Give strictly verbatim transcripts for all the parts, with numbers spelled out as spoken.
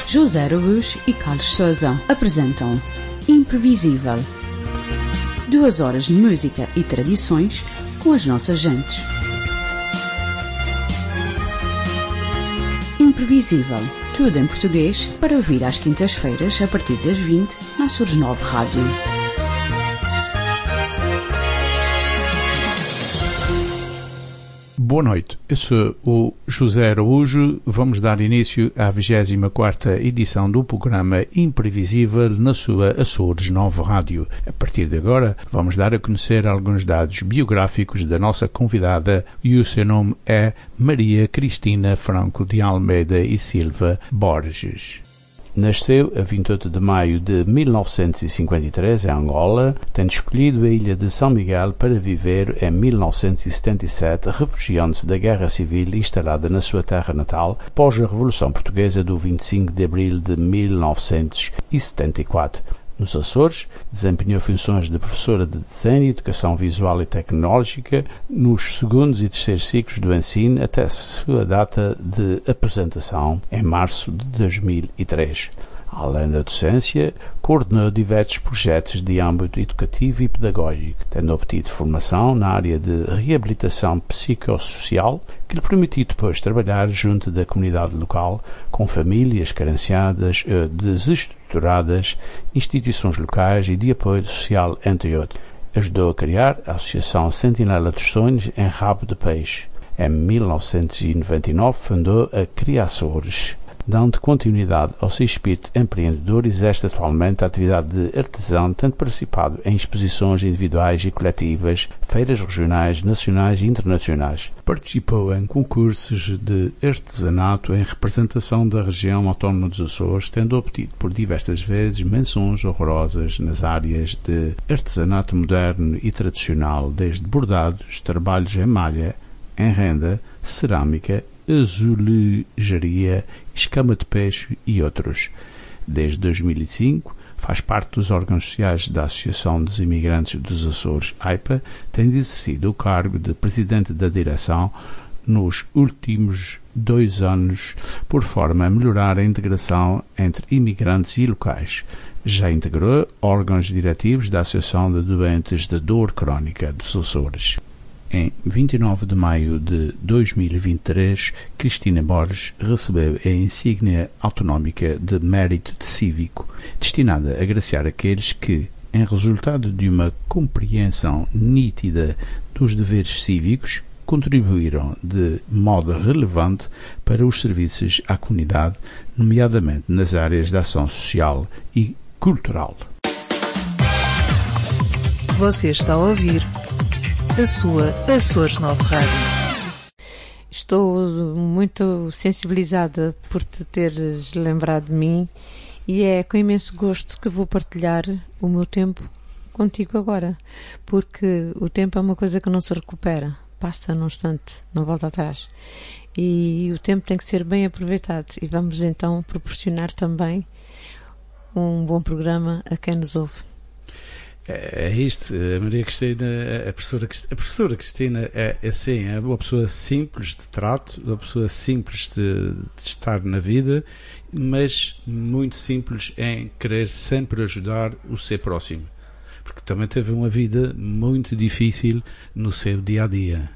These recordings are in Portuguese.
José Araújo e Carlos Sousa apresentam Imprevisível. Duas horas de música e tradições com as nossas gentes. Imprevisível. Tudo em português para ouvir às quintas-feiras a partir das vinte na Açores nove Rádio. Boa noite, eu sou o José Araújo. Vamos dar início à vigésima quarta edição do programa Imprevisível na sua Açores nove Rádio. A partir de agora, vamos dar a conhecer alguns dados biográficos da nossa convidada e o seu nome é Maria Cristina Franco de Almeida e Silva Borges. Nasceu a vinte e oito de maio de mil novecentos e cinquenta e três em Angola, tendo escolhido a ilha de São Miguel para viver em mil novecentos e setenta e sete, refugiando-se da Guerra Civil instalada na sua terra natal após a Revolução Portuguesa do vinte e cinco de abril de mil novecentos e setenta e quatro. Nos Açores, desempenhou funções de professora de desenho, educação visual e tecnológica nos segundos e terceiros ciclos do ensino até a sua data de aposentação em março de dois mil e três. Além da docência, coordenou diversos projetos de âmbito educativo e pedagógico, tendo obtido formação na área de reabilitação psicossocial, que lhe permitiu depois trabalhar junto da comunidade local, com famílias carenciadas, desestruturadas, instituições locais e de apoio social, entre outros. Ajudou a criar a Associação Sentinela dos Sonhos em Rabo de Peixe. Em mil novecentos e noventa e nove fundou a Criaçores. Dando continuidade ao seu espírito empreendedor, exerce atualmente a atividade de artesão, tendo participado em exposições individuais e coletivas, feiras regionais, nacionais e internacionais. Participou em concursos de artesanato em representação da região autónoma dos Açores, tendo obtido por diversas vezes menções honrosas nas áreas de artesanato moderno e tradicional, desde bordados, trabalhos em malha, em renda, cerâmica, azulejaria, escama de peixe e outros. Desde dois mil e cinco, faz parte dos órgãos sociais da Associação dos Imigrantes dos Açores, A I P A, tendo exercido o cargo de presidente da direção nos últimos dois anos, por forma a melhorar a integração entre imigrantes e locais. Já integrou órgãos diretivos da Associação de Doentes de Dor Crónica dos Açores. Em vinte e nove de maio de dois mil e vinte e três, Cristina Borges recebeu a insígnia autonómica de mérito cívico, destinada a agraciar aqueles que, em resultado de uma compreensão nítida dos deveres cívicos, contribuíram de modo relevante para os serviços à comunidade, nomeadamente nas áreas da ação social e cultural. Você está a ouvir a sua Açores nove Rádio. Estou muito sensibilizada por te teres lembrado de mim e é com imenso gosto que vou partilhar o meu tempo contigo agora, porque o tempo é uma coisa que não se recupera, passa num instante, não volta atrás, e o tempo tem que ser bem aproveitado, e vamos então proporcionar também um bom programa a quem nos ouve. É isto, a Maria Cristina, a professora, a professora Cristina é assim, é uma pessoa simples de trato, uma pessoa simples de, de estar na vida, mas muito simples em querer sempre ajudar o seu próximo, porque também teve uma vida muito difícil no seu dia-a-dia.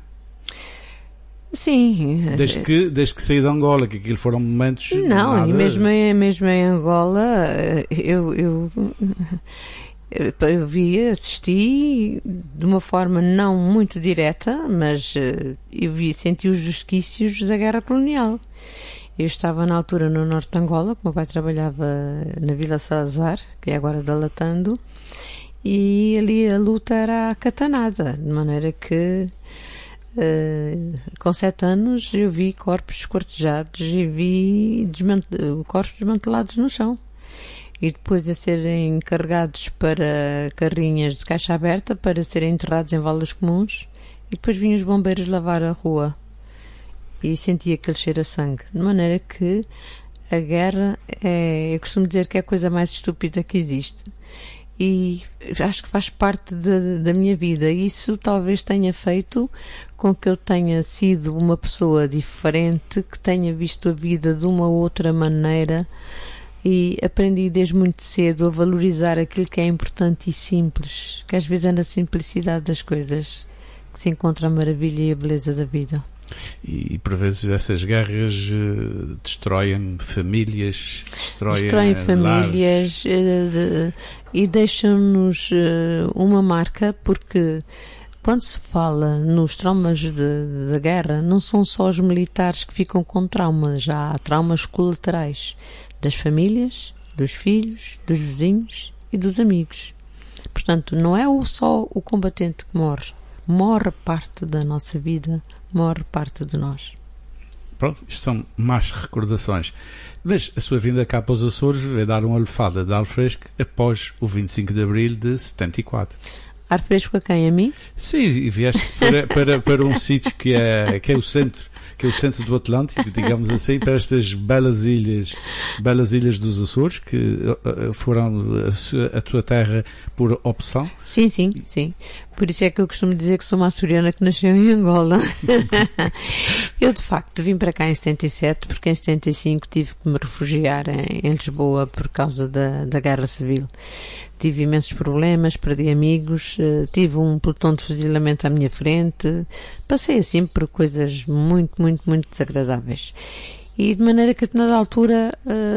Sim. Desde que, desde que saí de Angola, que aquilo foram momentos... Não, nada... e mesmo em, mesmo em Angola, eu... eu... Eu vi, assisti de uma forma não muito direta, mas eu vi, senti os resquícios da guerra colonial. Eu estava na altura no norte de Angola, que meu pai trabalhava na Vila Salazar, que é agora da Latando, e ali a luta era acatanada, de maneira que uh, com sete anos eu vi corpos esquartejados e vi desmant- corpos desmantelados no chão. E depois a serem carregados para carrinhas de caixa aberta para serem enterrados em valas comuns, e depois vinham os bombeiros lavar a rua e sentia aquele cheiro a sangue, de maneira que a guerra é, eu costumo dizer que é a coisa mais estúpida que existe, e acho que faz parte de, da minha vida. Isso talvez tenha feito com que eu tenha sido uma pessoa diferente, que tenha visto a vida de uma outra maneira, e aprendi desde muito cedo a valorizar aquilo que é importante e simples, que às vezes é na simplicidade das coisas que se encontra a maravilha e a beleza da vida. E, e por vezes essas guerras uh, destroem famílias, destroem, destroem famílias uh, de, e deixam-nos uh, uma marca, porque quando se fala nos traumas da guerra, não são só os militares que ficam com traumas, já há traumas colaterais das famílias, dos filhos, dos vizinhos e dos amigos. Portanto, não é só o combatente que morre, morre parte da nossa vida, morre parte de nós. Pronto, isto são más recordações. Mas a sua vinda cá para os Açores veio dar uma lefada de ar fresco após o vinte e cinco de abril de setenta e quatro. Ar fresco a quem? A mim? Sim, e vieste para, para, para um sítio que é, que é o centro, que é o centro do Atlântico, digamos assim, para estas belas ilhas, belas ilhas dos Açores, que foram a, a tua terra por opção. Sim, sim, sim. Por isso é que eu costumo dizer que sou uma açoriana que nasceu em Angola. Eu, de facto, vim para cá em setenta e sete, porque em setenta e cinco tive que me refugiar em, em Lisboa por causa da, da Guerra Civil. Tive imensos problemas, perdi amigos, tive um pelotão de fuzilamento à minha frente, passei assim por coisas muito, muito, muito desagradáveis. E de maneira que, na altura,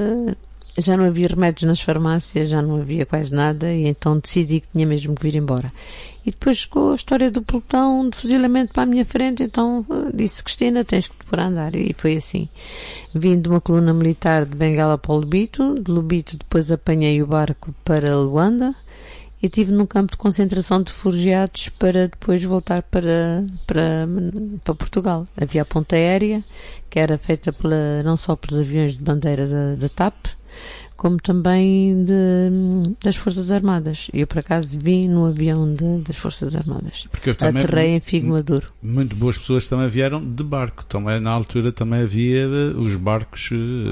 já não havia remédios nas farmácias, já não havia quase nada, e então decidi que tinha mesmo que vir embora. E depois chegou a história do pelotão de fuzilamento para a minha frente, então disse: Cristina, tens que te pôr a andar. E foi assim. Vim de uma coluna militar de Benguela para o Lobito, de Lobito depois apanhei o barco para Luanda e estive num campo de concentração de refugiados para depois voltar para, para, para Portugal. Havia a ponta aérea, que era feita pela, não só pelos aviões de bandeira da, da T A P, como também de, das Forças Armadas. Eu, por acaso, vim no avião de, das Forças Armadas. Porque eu também, aterrei em Figo Maduro. Muito boas pessoas também vieram de barco. Também, na altura também havia os barcos,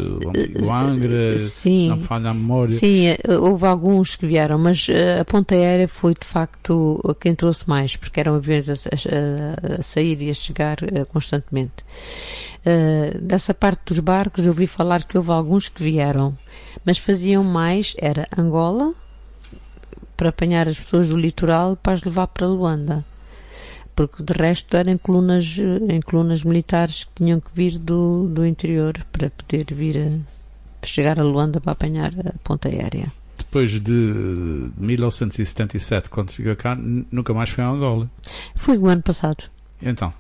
o Angra, se não falha a memória. Sim, houve alguns que vieram, mas a ponta aérea foi, de facto, quem trouxe mais, porque eram aviões a, a, a sair e a chegar constantemente. Uh, dessa parte dos barcos, eu ouvi falar que houve alguns que vieram, mas faziam mais, era Angola, para apanhar as pessoas do litoral para as levar para Luanda, porque de resto eram em colunas, em colunas militares que tinham que vir do, do interior para poder vir a, chegar a Luanda para apanhar a ponta aérea. Depois de mil novecentos e setenta e sete, quando chegou cá, nunca mais foi a Angola? Foi o ano passado. Então,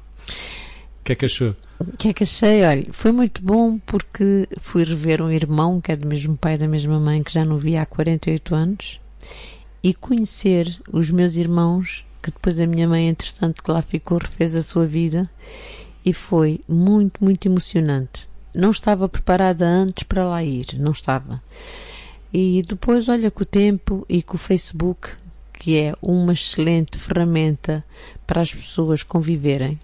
o que é que achou? O que é que achei? Olha, foi muito bom porque fui rever um irmão que é do mesmo pai e da mesma mãe, que já não via há quarenta e oito anos, e conhecer os meus irmãos, que depois a minha mãe, entretanto, que lá ficou, refez a sua vida, e foi muito, muito emocionante. Não estava preparada antes para lá ir, não estava. E depois, olha, com o tempo e com o Facebook, que é uma excelente ferramenta para as pessoas conviverem.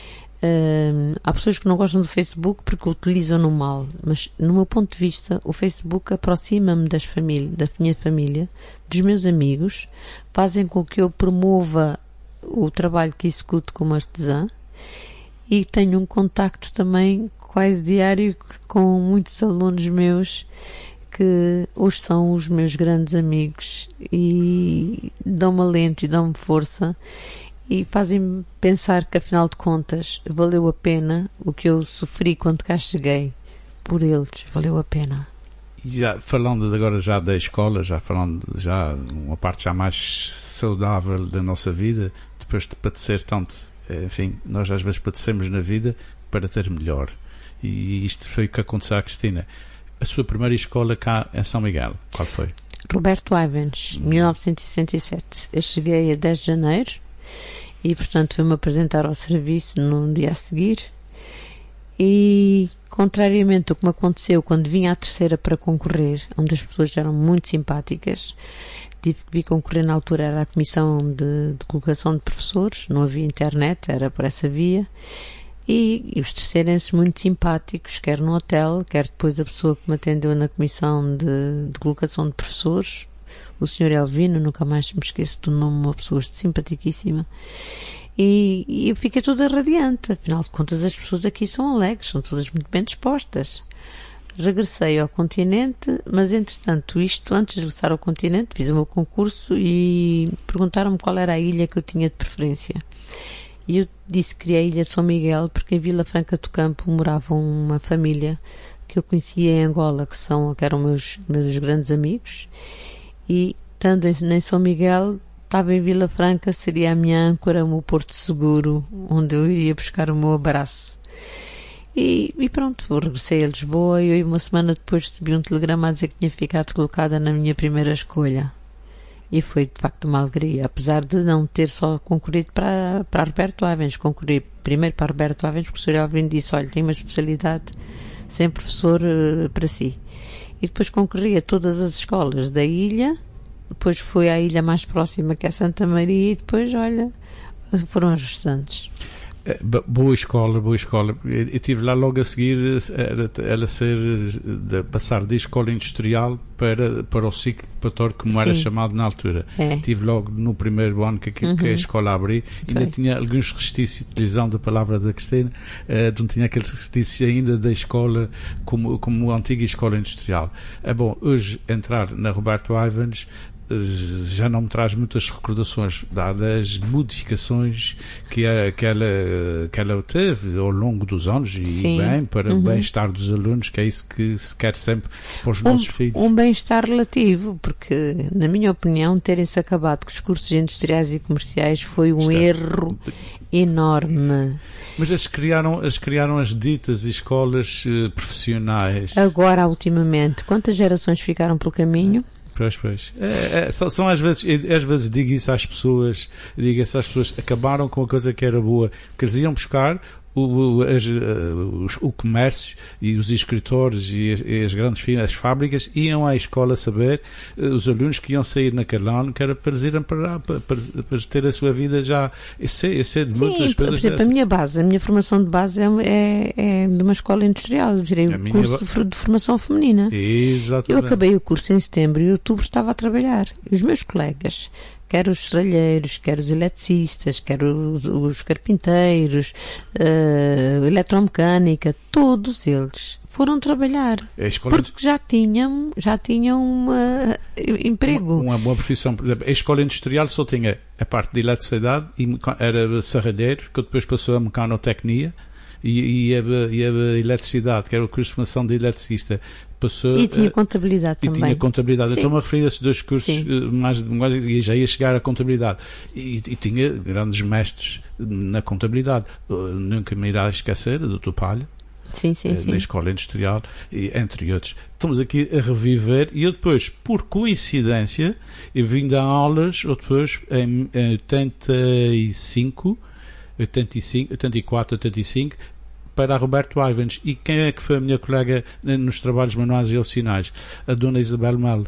Uh, há pessoas que não gostam do Facebook porque o utilizam no mal, mas no meu ponto de vista o Facebook aproxima-me das famílias, da minha família, dos meus amigos, fazem com que eu promova o trabalho que executo como artesã e tenho um contacto também quase diário com muitos alunos meus que hoje são os meus grandes amigos e dão-me alento e dão-me força e fazem-me pensar que, afinal de contas, valeu a pena o que eu sofri quando cá cheguei. Por eles, valeu a pena. E já falando agora já da escola, já falando já uma parte já mais saudável da nossa vida, depois de padecer tanto, enfim, nós às vezes padecemos na vida para ter melhor. E isto foi o que aconteceu à Cristina. A sua primeira escola cá em São Miguel, qual foi? Roberto Ivens, mil novecentos e sessenta e sete. Eu cheguei a dez de janeiro e, portanto, fui-me apresentar ao serviço no dia a seguir e, contrariamente ao que me aconteceu quando vim à terceira para concorrer, onde as pessoas eram muito simpáticas, tive que vir concorrer. Na altura era a comissão de, de colocação de professores, não havia internet, era por essa via, e, e os terceirenses muito simpáticos, quer no hotel, quer depois a pessoa que me atendeu na comissão de, de colocação de professores, o senhor Elvino, nunca mais me esqueço do nome, uma pessoa simpaticíssima, e, e eu fiquei toda radiante. Afinal de contas, as pessoas aqui são alegres, são todas muito bem dispostas. regressei ao continente, mas entretanto, isto antes de regressar ao continente, fiz o meu concurso e perguntaram-me qual era a ilha que eu tinha de preferência. E eu disse que queria a ilha de São Miguel, porque em Vila Franca do Campo morava uma família que eu conhecia em Angola, que, são, que eram meus, meus grandes amigos, e estando em, em São Miguel, estava em Vila Franca, seria a minha âncora, o meu porto seguro, onde eu iria buscar o meu abraço. E, e pronto, eu regressei a Lisboa e uma semana depois recebi um telegrama a dizer que tinha ficado colocada na minha primeira escolha. E foi de facto uma alegria, apesar de não ter só concorrido para, para Roberto Avens. Concorri primeiro para Roberto Avens, porque o professor Alvin disse, olha, tem uma especialidade sem professor uh, para si. E depois concorri a todas as escolas da ilha, depois fui à ilha mais próxima, que é Santa Maria, e depois, olha, foram as restantes. Boa escola, boa escola. Eu estive lá logo a seguir, era, ela ser, de, passar de escola industrial para, para o ciclo preparatório, como Sim. era chamado na altura. É. Estive logo no primeiro ano que, que, uhum. que a escola abri, ainda Foi. tinha alguns restícios, utilizando a palavra da Cristina, uh, não tinha aqueles restícios ainda da escola, como, como a antiga escola industrial. É bom, hoje entrar na Roberto Avens já não me traz muitas recordações, dadas as modificações que, a, que, ela, que ela teve ao longo dos anos, e Sim. bem, para uhum. o bem-estar dos alunos, que é isso que se quer sempre para os um, nossos filhos. Um bem-estar relativo, porque, na minha opinião, terem-se acabado com os cursos industriais e comerciais foi um Está. erro enorme. Mas eles criaram, eles criaram as ditas escolas uh, profissionais. Agora, ultimamente, quantas gerações ficaram pelo caminho? Pois, pois. É, é, são, são às vezes, eu, às vezes digo isso às pessoas, digo isso às pessoas, acabaram com a coisa que era boa, que eles iam buscar o, o, as, uh, o comércio e os escritórios e as, e as grandes as fábricas iam à escola saber, uh, os alunos que iam sair naquele ano, que era para eles irem para, para, para, para ter a sua vida já. Eu sei, eu sei de Sim, muitas por coisas. exemplo, dessas. A minha base, a minha formação de base é, é, é de uma escola industrial, eu direi o curso ba... de formação feminina. Exatamente. Eu acabei o curso em setembro e em outubro estava a trabalhar. E os meus colegas, quer os serralheiros, quer os eletricistas, quer os, os carpinteiros, uh, eletromecânica, todos eles foram trabalhar, porque de... já tinham, já tinham uma, emprego. Uma, uma boa profissão. Por exemplo, a escola industrial só tinha a parte de eletricidade, e era serralheiro, que depois passou a mecanotecnia, e, e, a, e a eletricidade, que era o curso de formação de eletricista, passou, e tinha contabilidade e também. E tinha contabilidade. Sim. Então me referi a esses dois cursos mais, mais, e já ia chegar à contabilidade. E, e tinha grandes mestres na contabilidade. Uh, nunca me irá esquecer, o doutor Palha, sim, sim, uh, sim. na escola industrial, e, entre outros. Estamos aqui a reviver, e eu depois, por coincidência, eu vim dar aulas, ou depois, em, em oitenta e cinco, oitenta e cinco, oitenta e quatro, oitenta e cinco, para a Roberto Avens. E quem é que foi a minha colega nos trabalhos manuais e oficinais? A dona Isabel Melo.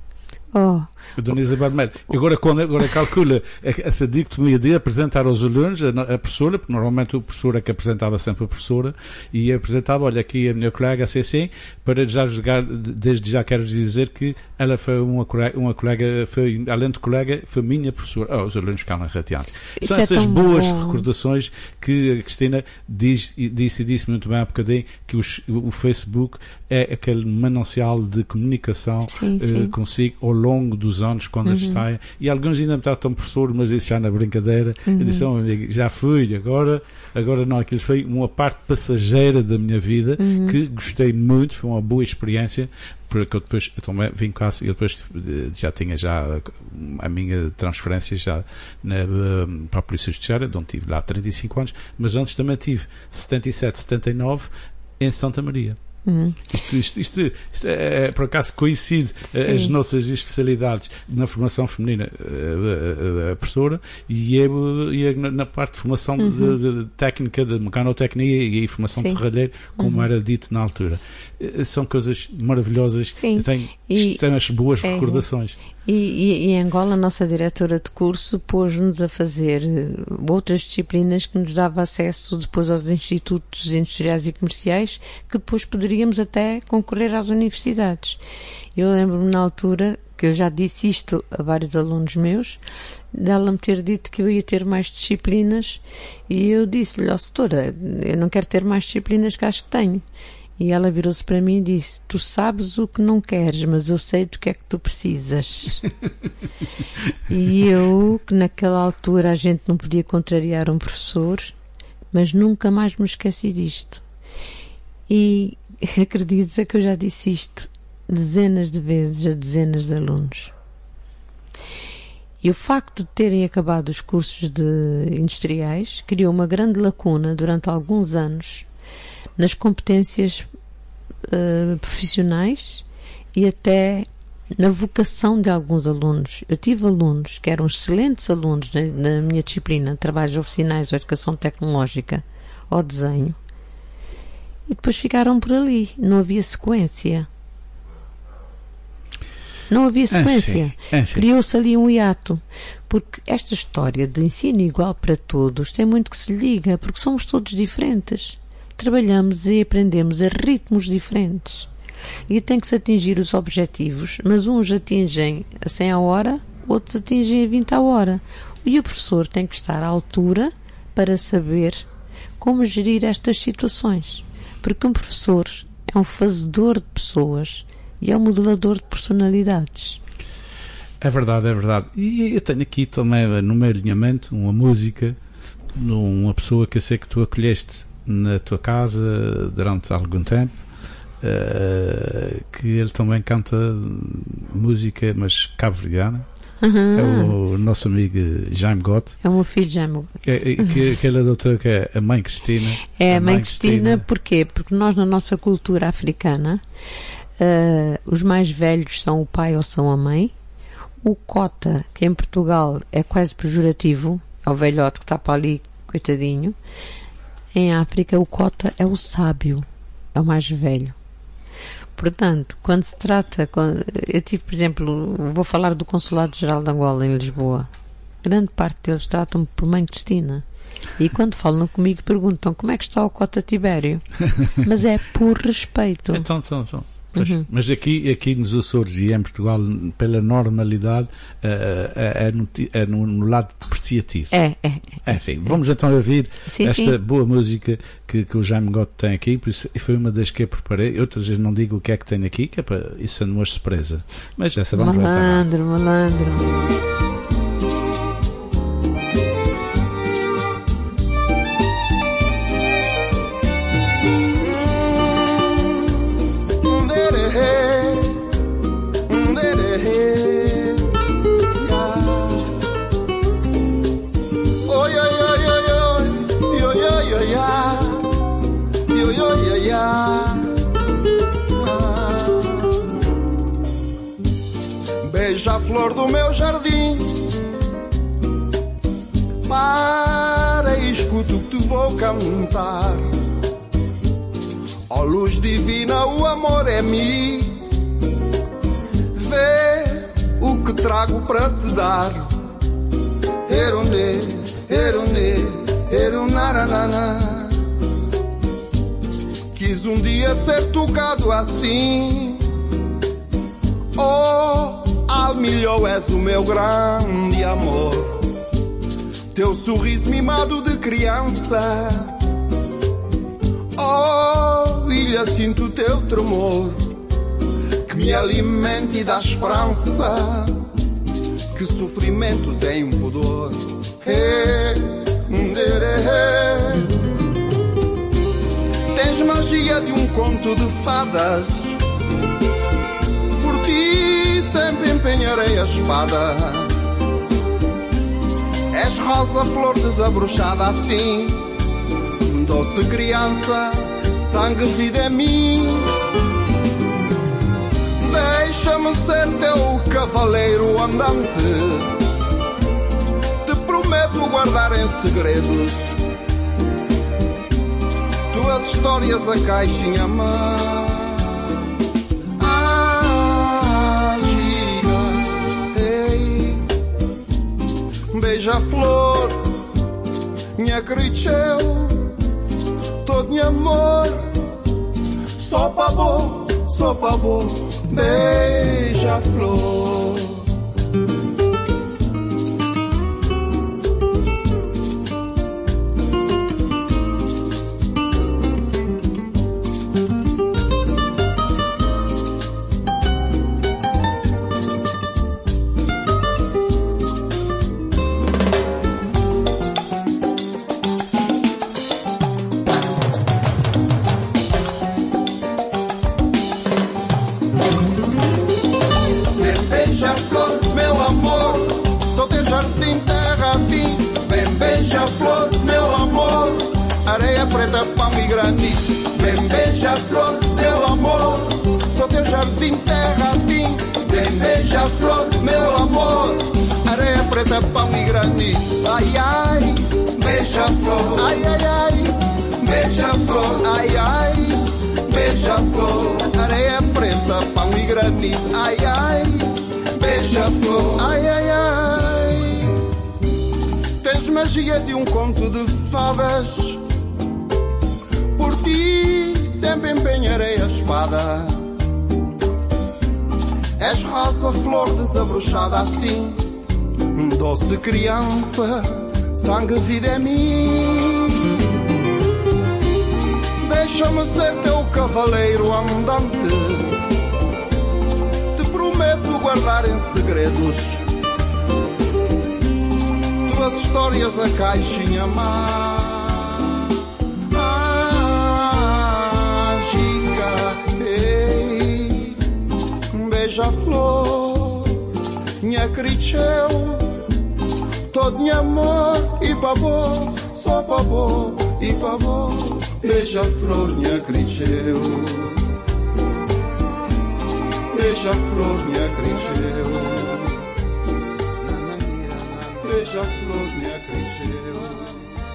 Oh. A dona Isabel Melo. Agora, quando, agora calcula essa dicotomia de apresentar aos alunos a, a professora, porque normalmente o professor é que apresentava sempre a professora, e apresentava, olha, aqui a minha colega, assim, assim, para já jogar, desde já quero dizer que ela foi uma colega, uma colega foi, além de colega, foi minha professora. Oh, os alunos ficaram rateados. Isso São é essas boas bom. recordações que a Cristina diz, disse e disse muito bem há bocadinho, que os, o Facebook é aquele manancial de comunicação sim, uh, sim. consigo ao longo dos anos, quando uhum. eles saem, e alguns ainda me tratam professor, mas isso já na brincadeira. Uhum. Eu disse, oh, amigo, já fui, agora, agora não, aquilo foi uma parte passageira da minha vida, uhum. que gostei muito, foi uma boa experiência, porque eu depois eu também vim cá, eu depois já tinha já a minha transferência já na, para a Polícia Judiciária, onde tive lá trinta e cinco anos, mas antes também tive setenta e sete, setenta e nove em Santa Maria. Uhum. Isto, isto, isto, isto é, por acaso coincide. Sim. As nossas especialidades na formação feminina, a, a, a professora, e, eu, e a, na parte de formação uhum. de, de técnica de mecanotecnia e formação Sim. de serralheiro, como uhum. era dito na altura. São coisas maravilhosas. Sim. Tem, e, tem as boas é, recordações. E, e, e em Angola a nossa diretora de curso pôs-nos a fazer outras disciplinas que nos dava acesso depois aos institutos industriais e comerciais, que depois poderíamos até concorrer às universidades. Eu lembro-me na altura, que eu já disse isto a vários alunos meus, dela me ter dito que eu ia ter mais disciplinas, e eu disse-lhe, ó, setora, eu não quero ter mais disciplinas que acho que tenho. E ela virou-se para mim e disse: tu sabes o que não queres, mas eu sei do que é que tu precisas. E eu, que naquela altura a gente não podia contrariar um professor, mas nunca mais me esqueci disto. E acredita que eu já disse isto dezenas de vezes a dezenas de alunos. E o facto de terem acabado os cursos de industriais criou uma grande lacuna durante alguns anos nas competências uh, profissionais e até na vocação de alguns alunos. Eu tive alunos que eram excelentes alunos na, na minha disciplina, trabalhos oficinais ou educação tecnológica ou desenho, e depois ficaram por ali, não havia sequência. Não havia sequência. É, sim, é, sim. Criou-se ali um hiato. Porque esta história de ensino igual para todos tem muito que se liga, porque somos todos diferentes. Trabalhamos e aprendemos a ritmos diferentes. E tem que se atingir os objetivos, mas uns atingem a cem a hora, outros atingem a vinte a hora. E o professor tem que estar à altura para saber como gerir estas situações. Porque um professor é um fazedor de pessoas e é um modelador de personalidades. É verdade, é verdade. E eu tenho aqui também no meu alinhamento uma música, uma pessoa que eu sei que tu acolheste na tua casa durante algum tempo, uh, que ele também canta música, mas cabo-verdiana. Uhum. É o nosso amigo Jaime Gote. É o meu filho Jaime Gote. Que, que, que ele adotou, que é a mãe Cristina. É a mãe, mãe Cristina, Cristina, porquê? Porque nós, na nossa cultura africana, Uh, os mais velhos são o pai ou são a mãe. O cota, que em Portugal é quase pejorativo, é o velhote que está para ali, coitadinho. Em África, o cota é o sábio, é o mais velho. Portanto, quando se trata, quando, eu tive, por exemplo, vou falar do Consulado-Geral de Angola em Lisboa. Grande parte deles tratam-me por mãe Cristina. E quando falam comigo perguntam como é que está o cota Tibério. Mas é por respeito. Então, então, então. Pois, uhum. Mas aqui, aqui nos Açores e em Portugal, pela normalidade, uh, é, no, é no, no lado depreciativo. É, é. é Enfim, vamos então ouvir sim, esta sim. boa música que, que o Jaime Gote tem aqui. Por isso, foi uma das que eu preparei. Outras vezes não digo o que é que tem aqui, que é para isso é uma surpresa. Mas essa vamos ver. Malandro, malandro. Beija a flor do meu jardim, para e escuta o que te vou cantar. Ó luz divina, o amor é mim. Vê o que trago para te dar. Erunê, erunê, erunarana. Quis um dia ser tocado assim. Oh, Almilhou, és o meu grande amor. Teu sorriso mimado de criança. Oh, ilha, sinto o teu tremor, que me alimenta e dá esperança. Que sofrimento tem um pudor. Hey, hey. Tens magia de um conto de fadas. Por ti sempre empenharei a espada. És rosa, flor desabrochada assim. Doce criança, sangue, vida é mim. Deixa-me ser teu cavaleiro andante. Te prometo guardar em segredos tuas histórias, a caixinha má. Ah, gira, ei, beija-flor, minha cricheu, todo meu amor, só para bom, só para bom, beija-flor. beija-flor, meu amor, areia preta, pão e granito. Vem beija-flor, meu amor, sou teu jardim, terra, fim. Vem beija-flor, meu amor, areia preta, pão e granito. Ai, ai, beija-flor, ai, ai, ai, beija-flor, ai, ai, beija-flor, areia preta, pão e granito. Ai, ai, beija-flor, ai, ai, ai. Tens magia de um conto de fadas, por ti sempre empenharei a espada. És rosa, flor desabrochada assim, doce criança, sangue, vida é mim. Deixa-me ser teu cavaleiro andante, te prometo guardar em segredos tuas histórias, a caixinha mágica. Ei, beija-flor, minha cricheu, todo minha amor e pavor, só pavor e pavor. Beija-flor, minha cricheu, beija-flor, minha cricheu, beija-flor, minha cricheu.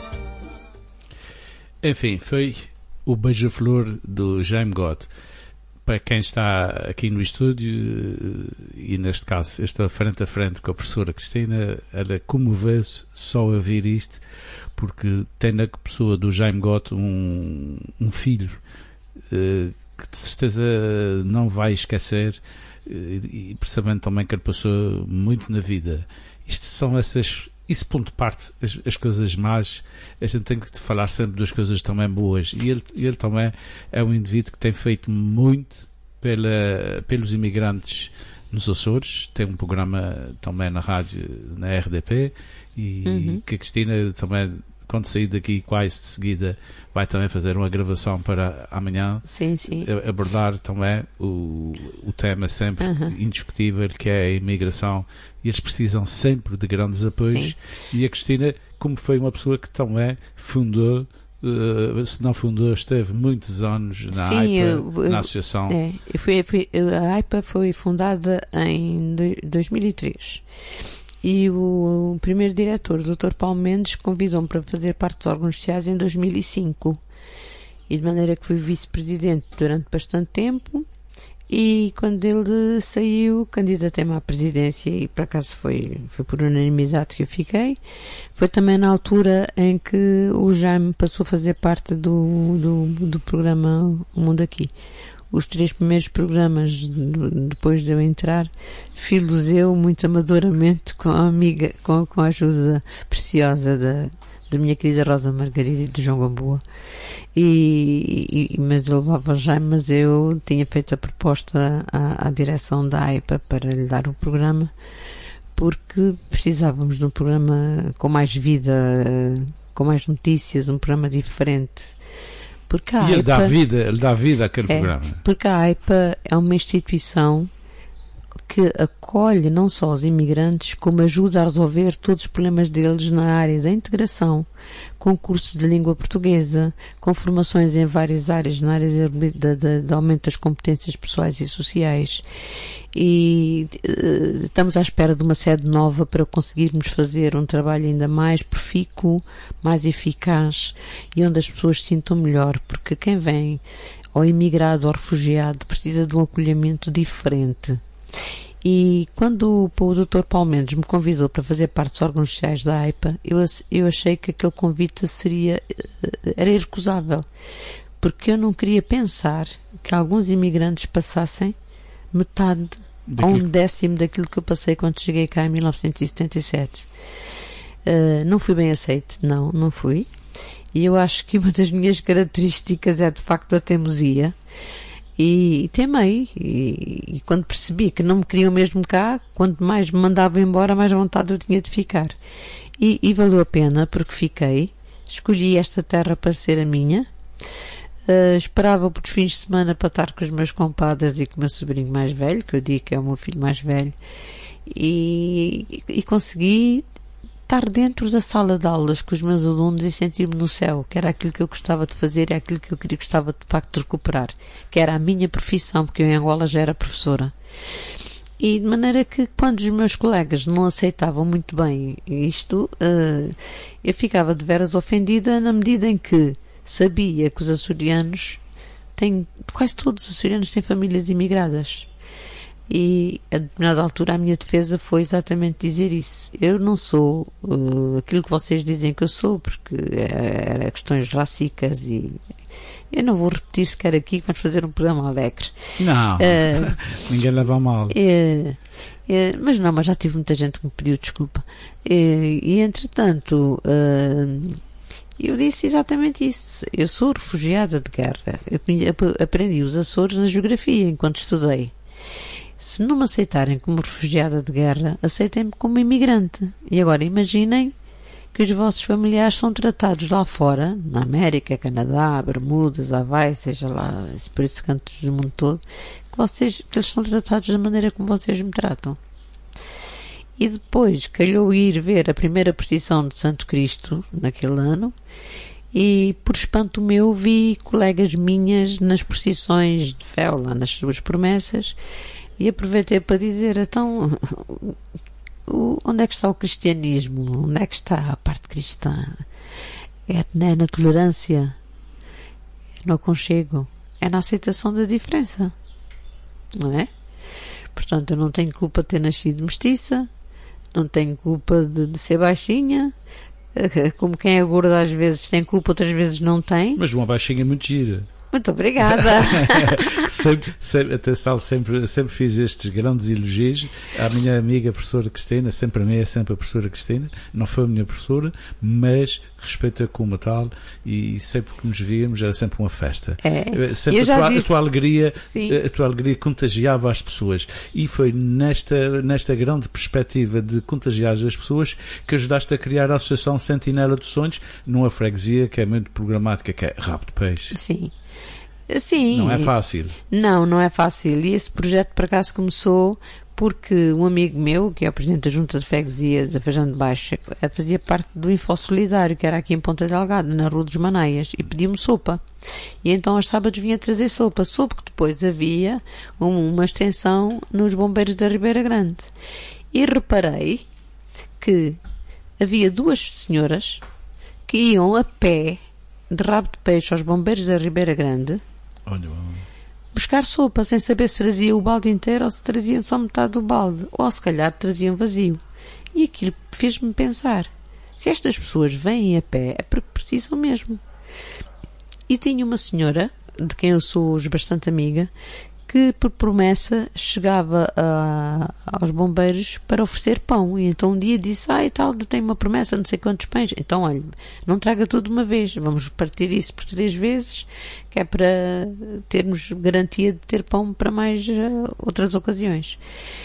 Enfim, foi o Beija-Flor do Jaime Gott. Para quem está aqui no estúdio, e neste caso estou frente a frente com a professora Cristina, ela comoveu-se só a ouvir isto, porque tem na pessoa do Jaime Gott um, um filho uh, que de certeza não vai esquecer, uh, e percebendo também que ele passou muito na vida. Isto são essas... Isso ponto de parte, as, as coisas más, a gente tem que falar sempre das coisas também boas. E ele, ele também é um indivíduo que tem feito muito pela, pelos imigrantes nos Açores. Tem um programa também na rádio, na R D P, e uhum. que a Cristina também, quando sair daqui quase de seguida, vai também fazer uma gravação para amanhã. Sim, sim. Abordar também o, o tema sempre uhum. indiscutível, que é a imigração. E eles precisam sempre de grandes apoios. Sim. E a Cristina, como foi uma pessoa que também fundou, uh, se não fundou, esteve muitos anos na Sim, A I P A, eu, eu, na associação. É, eu fui, eu fui, a A I P A foi fundada em dois mil e três. E o, o primeiro diretor, o doutor Paulo Mendes, convidou-me para fazer parte dos órgãos sociais em dois mil e cinco. E de maneira que fui vice-presidente durante bastante tempo. E quando ele saiu, candidatei-me à presidência, e por acaso foi, foi por unanimidade que eu fiquei. Foi também na altura em que o Jaime passou a fazer parte do, do, do programa O Mundo Aqui. Os três primeiros programas, depois de eu entrar, fiz-los eu muito amadoramente com a amiga, com, com a ajuda preciosa da, da minha querida Rosa Margarida e de João Gamboa. E, e, mas eu levava já, mas eu tinha feito a proposta à, à direção da A I P A para lhe dar o programa, porque precisávamos de um programa com mais vida, com mais notícias, um programa diferente. Porque a e ele A I P A, dá vida, ele dá vida àquele é, programa. Porque a A I P A é uma instituição que acolhe não só os imigrantes, como ajuda a resolver todos os problemas deles na área da integração, com cursos de língua portuguesa, com formações em várias áreas na área de, de, de, de aumento das competências pessoais e sociais. E uh, estamos à espera de uma sede nova para conseguirmos fazer um trabalho ainda mais profícuo, mais eficaz, e onde as pessoas se sintam melhor, porque quem vem, ou imigrado ou refugiado, precisa de um acolhimento diferente. E quando o doutor Paulo Mendes me convidou para fazer parte dos órgãos sociais da A I P A, eu, eu achei que aquele convite seria, era irrecusável, porque eu não queria pensar que alguns imigrantes passassem metade ou um décimo daquilo que eu passei quando cheguei cá em mil novecentos e setenta e sete. Uh, não fui bem aceite, não, não fui. E eu acho que uma das minhas características é de facto a teimosia. E temei, e, e quando percebi que não me queriam mesmo cá, quanto mais me mandavam embora, mais vontade eu tinha de ficar. E, e valeu a pena, porque fiquei, escolhi esta terra para ser a minha, uh, esperava por fins de semana para estar com os meus compadres e com o meu sobrinho mais velho, que eu digo que é o meu filho mais velho, e, e, e consegui estar dentro da sala de aulas com os meus alunos e sentir-me no céu, que era aquilo que eu gostava de fazer e aquilo que eu queria, gostava de facto de recuperar, que era a minha profissão, porque eu em Angola já era professora. E de maneira que quando os meus colegas não aceitavam muito bem isto, uh, eu ficava de veras ofendida na medida em que sabia que os açorianos têm, quase todos os açorianos têm famílias imigradas. E a determinada altura a minha defesa foi exatamente dizer isso. Eu não sou uh, aquilo que vocês dizem que eu sou, porque era é, é questões racicas e eu não vou repetir sequer aqui, vamos fazer um programa alegre. Não, uh, ninguém leva a mal. Uh, uh, mas não, mas já tive muita gente que me pediu desculpa. Uh, e entretanto, uh, eu disse exatamente isso. Eu sou refugiada de guerra. Eu aprendi os Açores na geografia enquanto estudei. Se não me aceitarem como refugiada de guerra, aceitem-me como imigrante. E agora imaginem que os vossos familiares são tratados lá fora, na América, Canadá, Bermudas, Havaí, seja lá, por esses cantos do mundo todo, que, vocês, que eles são tratados da maneira como vocês me tratam. E depois calhou ir ver a primeira procissão de Santo Cristo, naquele ano, e por espanto meu vi colegas minhas nas procissões de fé, lá nas suas promessas, e aproveitei para dizer, então, onde é que está o cristianismo? Onde é que está a parte cristã? É, é na tolerância, é no aconchego, é na aceitação da diferença, não é? Portanto, eu não tenho culpa de ter nascido mestiça, não tenho culpa de, de ser baixinha, como quem é gordo às vezes tem culpa, outras vezes não tem. Mas uma baixinha é muito gira. Muito obrigada. sempre, sempre, atenção, sempre, sempre fiz estes grandes elogios à minha amiga professora Cristina, sempre a minha é sempre a professora Cristina, não foi a minha professora, mas respeita como tal, e sempre que nos víamos era sempre uma festa. É, sempre a tua, a tua alegria, sim. a tua alegria contagiava as pessoas, e foi nesta, nesta grande perspectiva de contagiar as pessoas que ajudaste a criar a Associação Sentinela dos Sonhos, numa freguesia que é muito programática, que é Rabo de Peixe. Sim. Sim. Não é fácil. Não, não é fácil. E esse projeto, por acaso, começou porque um amigo meu, que é o presidente da Junta de Freguesia da Feijão de Baixo, fazia parte do Info Solidário, que era aqui em Ponta Delgada, na Rua dos Manaias, e pediu-me sopa. E então aos sábados vinha trazer sopa. Soube que depois havia uma extensão nos Bombeiros da Ribeira Grande. E reparei que havia duas senhoras que iam a pé de Rabo de Peixe aos Bombeiros da Ribeira Grande, olha, buscar sopa, sem saber se traziam o balde inteiro ou se traziam só metade do balde, ou se calhar traziam vazio. E aquilo fez-me pensar, se estas pessoas vêm a pé é porque precisam mesmo. E tinha uma senhora, de quem eu sou hoje bastante amiga, que por promessa chegava a, aos bombeiros para oferecer pão, e então um dia disse, ah e tal, tenho uma promessa, não sei quantos pães, então olha, não traga tudo de uma vez, vamos partir isso por três vezes, que é para termos garantia de ter pão para mais uh, outras ocasiões.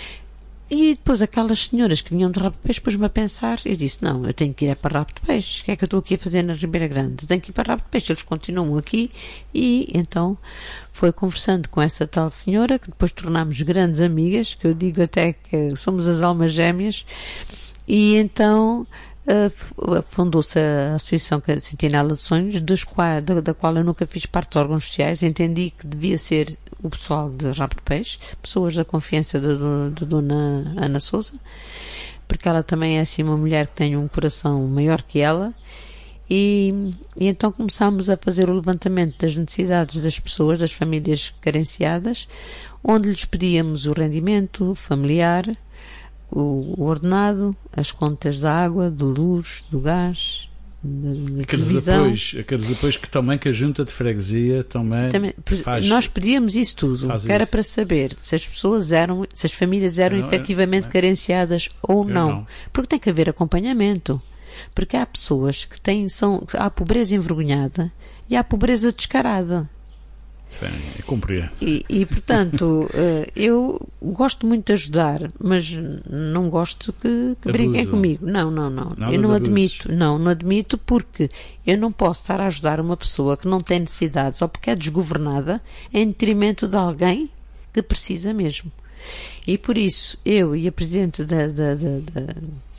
E depois aquelas senhoras que vinham de Rabo de Peixe pôs-me a pensar, eu disse, não, eu tenho que ir é para Rabo de Peixe, o que é que eu estou aqui a fazer na Ribeira Grande? Tenho que ir para Rabo de Peixe, eles continuam aqui. E então foi conversando com essa tal senhora, que depois tornámos grandes amigas, que eu digo até que somos as almas gêmeas, e então uh, fundou-se a Associação Sentinela de Sonhos, dos qual, da, da qual eu nunca fiz parte de órgãos sociais, entendi que devia ser o pessoal de Rabo de Peixe, pessoas da confiança da, da dona Ana Sousa, porque ela também é assim uma mulher que tem um coração maior que ela, e, e então começámos a fazer o levantamento das necessidades das pessoas, das famílias carenciadas, onde lhes pedíamos o rendimento familiar, o, o ordenado, as contas da água, da luz, do gás, aqueles apoios, aqueles apoios que também que a Junta de Freguesia também, também faz. Nós pedíamos isso tudo, que era isso. Para saber se as pessoas eram, se as famílias eram não, efetivamente não, não. carenciadas ou não. não. Porque tem que haver acompanhamento. Porque há pessoas que têm, são, há pobreza envergonhada e há pobreza descarada. Sim, eu compreendo. E, e portanto, eu gosto muito de ajudar, mas não gosto que, que brinquem comigo. Não, não, não. Nada eu não admito. Abuso. Não, não admito porque eu não posso estar a ajudar uma pessoa que não tem necessidades ou porque é desgovernada em detrimento de alguém que precisa mesmo. E por isso, eu e a Presidente da, da, da, da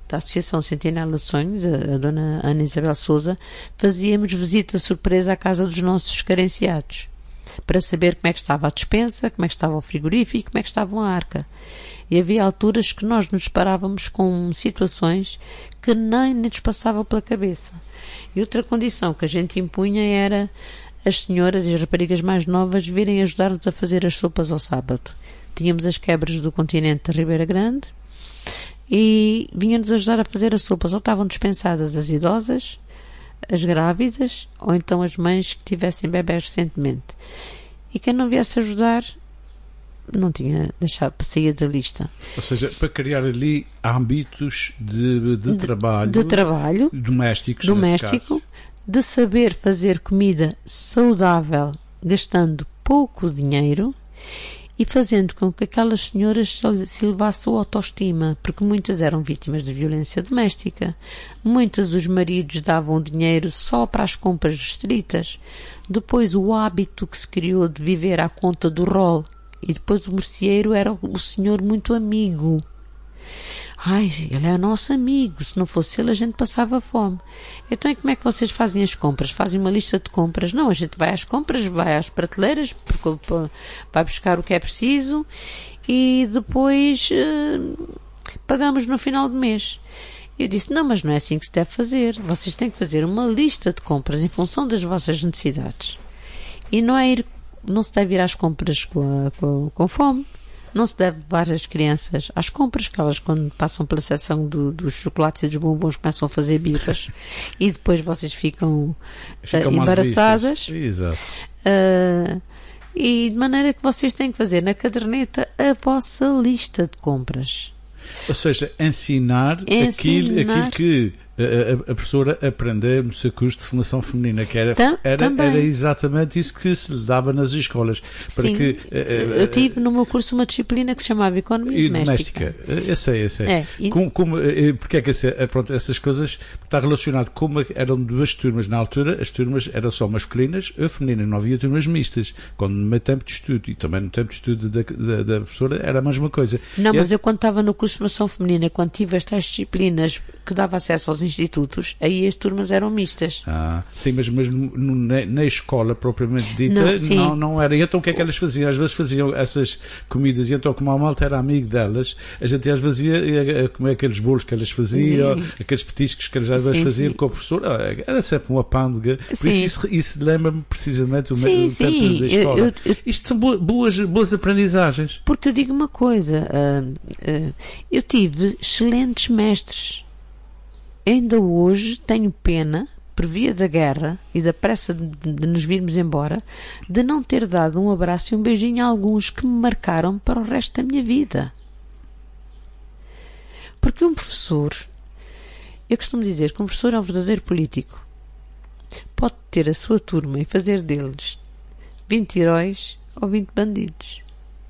da Associação Sentinela de Sonhos, a, a dona Ana Isabel Sousa, fazíamos visita surpresa à casa dos nossos carenciados, para saber como é que estava a despensa, como é que estava o frigorífico, como é que estava a arca. E havia alturas que nós nos parávamos com situações que nem nos passava pela cabeça. E outra condição que a gente impunha era as senhoras e as raparigas mais novas virem ajudar-nos a fazer as sopas ao sábado. Tínhamos as quebras do continente da Ribeira Grande e vinham-nos ajudar a fazer as sopas. Ou estavam dispensadas as idosas, as grávidas, ou então as mães que tivessem bebés recentemente. E quem não viesse ajudar não tinha deixado para sair da lista. Ou seja, para criar ali âmbitos de, de, de trabalho, de trabalho domésticos, doméstico, de saber fazer comida saudável, gastando pouco dinheiro e fazendo com que aquelas senhoras se elevassem a autoestima, porque muitas eram vítimas de violência doméstica, muitas os maridos davam dinheiro só para as compras restritas, depois o hábito que se criou de viver à conta do rol. E depois o merceeiro era o senhor muito amigo. Ai, ele é nosso amigo. Se não fosse ele, a gente passava fome. Então, e como é que vocês fazem as compras? Fazem uma lista de compras? Não, a gente vai às compras, vai às prateleiras, vai buscar o que é preciso e depois uh, pagamos no final do mês. Eu disse, não, mas não é assim que se deve fazer. Vocês têm que fazer uma lista de compras em função das vossas necessidades. E não é ir Não se deve ir às compras com, a, com, com fome, não se deve levar as crianças às compras, que elas quando passam pela seção do, dos chocolates e dos bombons começam a fazer birras e depois vocês ficam, ficam uh, embaraçadas. Exato. Uh, e de maneira que vocês têm que fazer na caderneta a vossa lista de compras. Ou seja, ensinar, ensinar. Aquilo, aquilo que a, a professora aprendeu no seu curso de formação feminina, que era, Tam, era, era exatamente isso que se lhe dava nas escolas. Para Sim, que, eu tive no meu curso uma disciplina que se chamava Economia e Doméstica. doméstica. Eu sei, eu sei. É, e... como, como, porque é que essa, pronto, essas coisas está relacionado, como eram duas turmas na altura, as turmas eram só masculinas ou femininas, não havia turmas mistas, quando no meu tempo de estudo, e também no tempo de estudo da, da, da professora era a mesma coisa. Não, e mas eu, eu quando estava no curso de formação feminina, quando tive estas disciplinas que dava acesso aos institutos, aí as turmas eram mistas. Ah, sim, mas, mas no, no, na, na escola propriamente dita não, não, não era. E então o que é que elas faziam? Às vezes faziam essas comidas e então como a malta era amigo delas, a gente às vezes ia, ia comer aqueles bolos que elas faziam, sim. aqueles petiscos que elas às vezes sim, faziam sim. com o professor. Era sempre uma pândega. Por sim. isso, isso, isso lembra-me precisamente o, sim, o tempo sim. da escola. Eu, eu, eu, Isto são boas, boas aprendizagens. Porque eu digo uma coisa, uh, uh, eu tive excelentes mestres. Ainda hoje tenho pena, por via da guerra e da pressa de, de nos virmos embora, de não ter dado um abraço e um beijinho a alguns que me marcaram para o resto da minha vida. Porque um professor, eu costumo dizer que um professor é um verdadeiro político. Pode ter a sua turma e fazer deles vinte heróis ou vinte bandidos.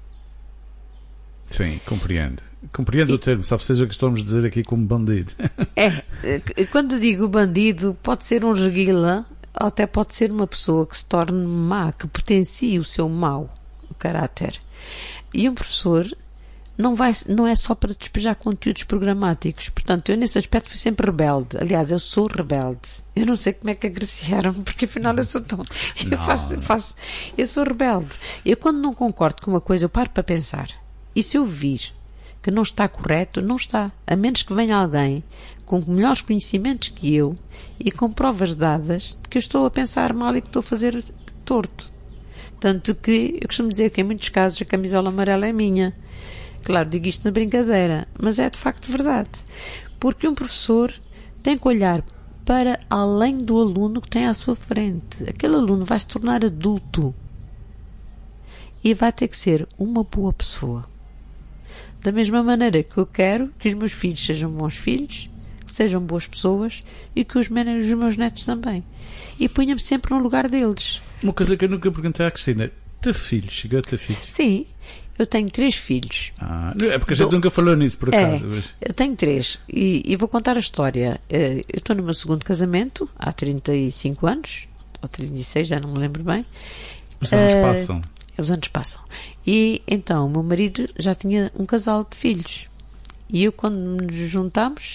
Sim, compreendo. Compreendo e, o termo, sabe seja o que estamos a dizer aqui como bandido. É, quando digo bandido, pode ser um reguila, ou até pode ser uma pessoa que se torne má, que potencie o seu mau caráter. E um professor não, vai, não é só para despejar conteúdos programáticos. Portanto, eu nesse aspecto fui sempre rebelde. Aliás, eu sou rebelde. Eu não sei como é que agressiaram, porque afinal eu sou tão... Eu, faço, eu, faço, eu sou rebelde. Eu quando não concordo com uma coisa, eu paro para pensar. E se eu vir que não está correto, não está. A menos que venha alguém com melhores conhecimentos que eu e com provas dadas de que eu estou a pensar mal e que estou a fazer torto. Tanto que eu costumo dizer que em muitos casos a camisola amarela é minha. Claro, digo isto na brincadeira, mas é de facto verdade. Porque um professor tem que olhar para além do aluno que tem à sua frente. Aquele aluno vai se tornar adulto e vai ter que ser uma boa pessoa. Da mesma maneira que eu quero que os meus filhos sejam bons filhos, que sejam boas pessoas e que os, meus, os meus netos também. E punha-me sempre no lugar deles. Uma coisa que eu nunca perguntei à Cristina, ter filhos? Chegou a ter filhos? Sim, eu tenho três filhos. Ah, é porque a gente Do... nunca falou nisso, por acaso. É, mas... eu tenho três e, e vou contar a história. Eu estou no meu segundo casamento, há trinta e cinco anos, ou trinta e seis, já não me lembro bem. Os anos uh, passam. Os anos passam. E então o meu marido já tinha um casal de filhos. E eu, quando nos juntámos,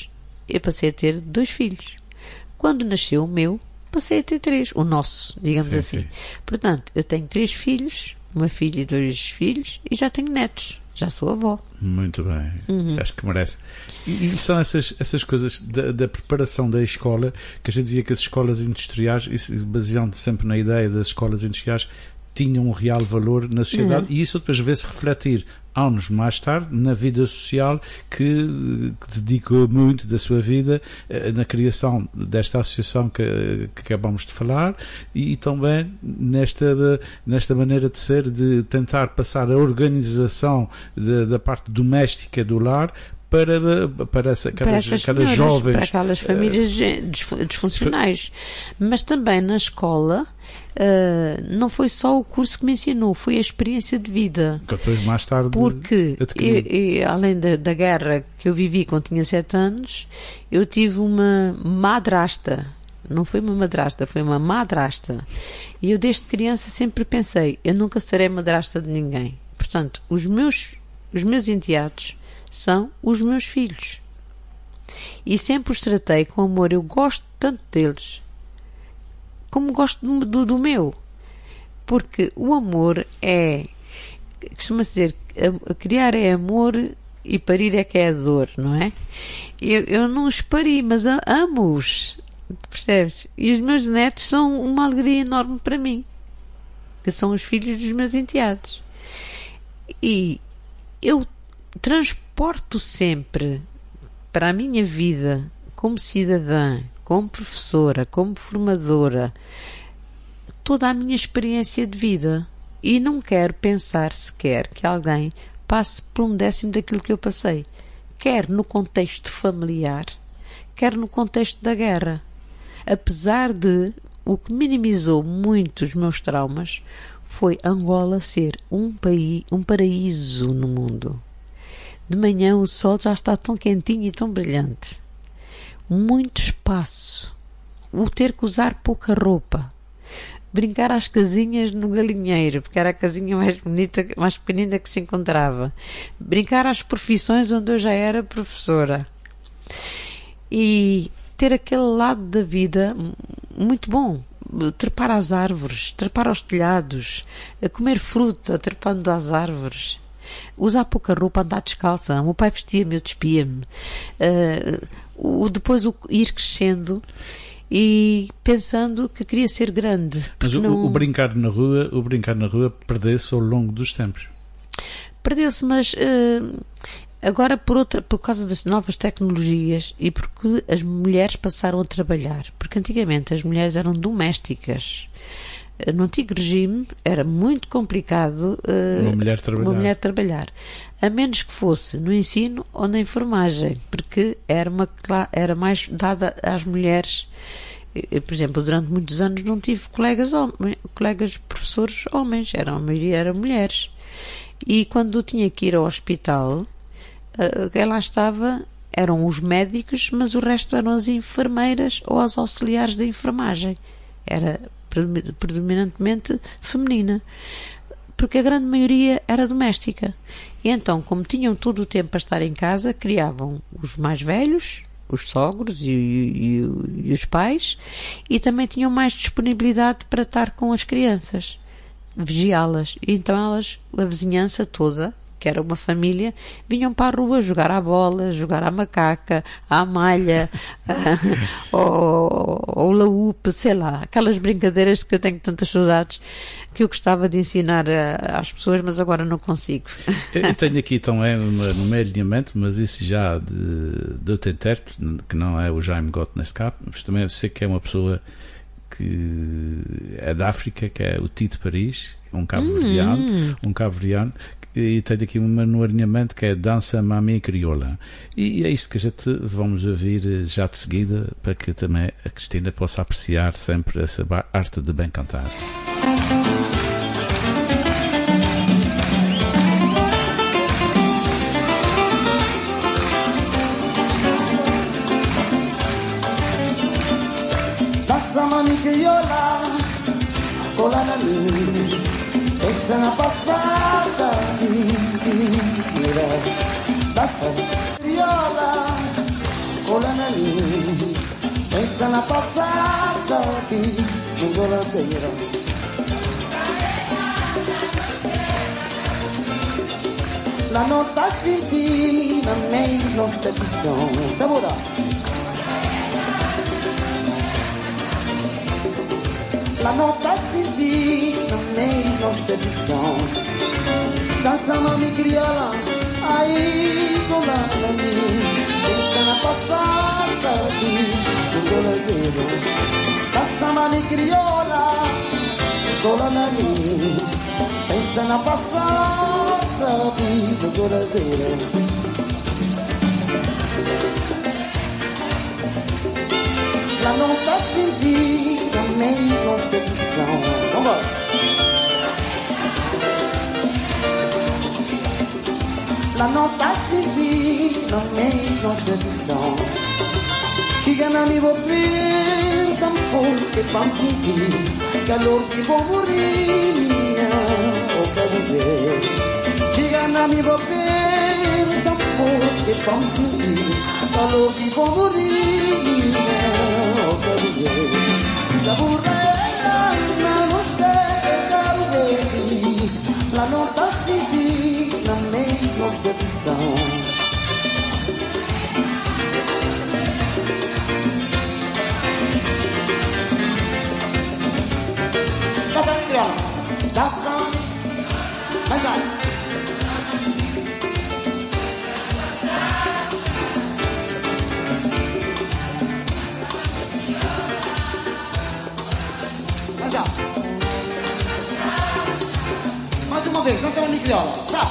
eu passei a ter dois filhos. Quando nasceu o meu, passei a ter três, o nosso, digamos sim, assim. Sim. Portanto, eu tenho três filhos, uma filha e dois filhos, e já tenho netos. Já sou avó. Muito bem. Uhum. Acho que merece. E, e são essas, essas coisas da, da preparação da escola, que a gente via que as escolas industriais, baseando sempre na ideia das escolas industriais, tinham um real valor na sociedade, uhum. e isso depois vê-se refletir anos mais tarde na vida social que, que dedicou muito da sua vida eh, na criação desta associação que, que acabamos de falar, e, e também nesta, nesta maneira de ser, de tentar passar a organização de, da parte doméstica do lar para, para, essa, aquelas, para aquelas senhoras, jovens, para aquelas famílias uh, disfuncionais. Mas também na escola uh, não foi só o curso que me ensinou, foi a experiência de vida. Que depois mais tarde porque e, e, além da, da guerra que eu vivi quando tinha sete anos, eu tive uma madrasta. Não foi uma madrasta, foi uma madrasta. E eu desde criança sempre pensei, eu nunca serei madrasta de ninguém. Portanto, os meus, os meus enteados são os meus filhos. E sempre os tratei com amor. Eu gosto tanto deles como gosto do, do, do meu. Porque o amor é... Costuma-se dizer, a, criar é amor e parir é que é dor, não é? Eu, eu não os pari, mas amo-os. Percebes? E os meus netos são uma alegria enorme para mim. Que são os filhos dos meus enteados. E eu transporto sempre para a minha vida, como cidadã, como professora, como formadora, toda a minha experiência de vida, e não quero pensar sequer que alguém passe por um décimo daquilo que eu passei, quer no contexto familiar, quer no contexto da guerra. Apesar de, o que minimizou muito os meus traumas foi Angola ser um país, um paraíso no mundo. De manhã o sol já está tão quentinho e tão brilhante. Muito espaço. O ter que usar pouca roupa. Brincar às casinhas no galinheiro, porque era a casinha mais bonita, mais pequenina que se encontrava. Brincar às profissões onde eu já era professora. E ter aquele lado da vida muito bom. Trepar às árvores, trepar aos telhados, comer fruta, trepando às árvores. Usar pouca roupa, andar descalça. O meu pai vestia-me, eu despia-me. Uh, o, depois o ir crescendo e pensando que queria ser grande. Mas o, não... o brincar na rua, o brincar na rua perdeu-se ao longo dos tempos. Perdeu-se, mas uh, agora por, outra, por causa das novas tecnologias e porque as mulheres passaram a trabalhar. Porque antigamente as mulheres eram domésticas. No antigo regime era muito complicado uh, uma, mulher trabalhar. uma mulher trabalhar, a menos que fosse no ensino ou na enfermagem, porque era, uma, era mais dada às mulheres. Eu, por exemplo, durante muitos anos não tive colegas, homens, colegas professores homens, eram, a maioria eram mulheres. E quando tinha que ir ao hospital, uh, quem lá estava eram os médicos, mas o resto eram as enfermeiras ou as auxiliares da enfermagem. Era predominantemente feminina, porque a grande maioria era doméstica. E então, como tinham todo o tempo para estar em casa, criavam os mais velhos, os sogros e, e, e os pais, e também tinham mais disponibilidade para estar com as crianças, vigiá-las. E então elas, a vizinhança toda, que era uma família, vinham para a rua jogar à bola, jogar à macaca, à malha, ao laúpe, sei lá, aquelas brincadeiras que eu tenho tantas saudades, que eu gostava de ensinar a, às pessoas, mas agora não consigo. Eu tenho aqui também no meio alinhamento, mas isso já de, de outro intérprete, que não é o Jaime Goto neste caso, mas também eu sei que é uma pessoa que é da África, que é o Tito Paris, um cabo-verdiano, hum. um cabo-verdiano, e tenho aqui uma no alinhamento que é Dança Mami Crioula, e é isto que a gente vamos ouvir já de seguida, para que também a Cristina possa apreciar sempre essa arte de bem cantar. Dança Mami Crioula, cola na minha. Essa na passada, dança crioula, colando ali, pensa na passada aqui, no goladeiro. La nota sentina nem nostra visione, sabora. La nota sentina nem nostra visione. Dança mami criola, aí com la mami, pensa na passada aqui, no goladeiro. Dança mami criola, com la mami, pensa na passada aqui, no goladeiro. La nota sentina nem nostra visione. Vambora. La nota sentina nem nostra visione. Chi gana mi vuol per tan forte che pam sentir calor che vuol morire o cadere. Chi gana mi vuol per tan forte che pam sentir calor che vuol morire o cadere. Saburrella ma non stai cadere. La nota sentina nem nostra visione. That's on. That's on. That's on. Mais uma vez, nós estamos em crioula. Sa.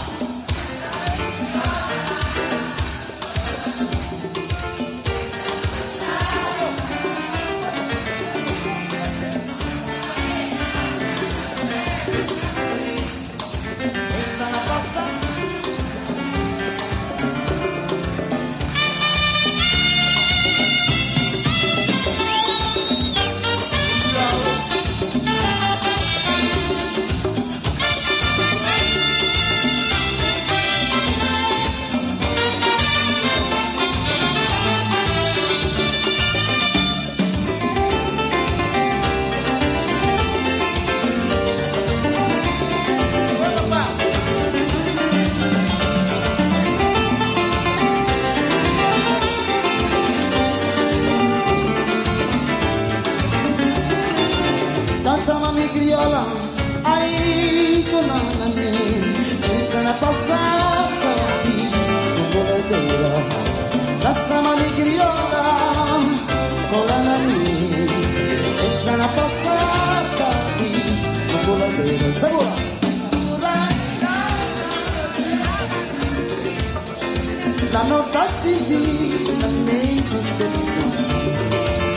Criola, aí con la mia, pensa na passata aqui, no goladeiro. Dança mami criola, con la mia, pensa na passata aqui, no goladeiro. Segura. La nota sentina nem nostra visione.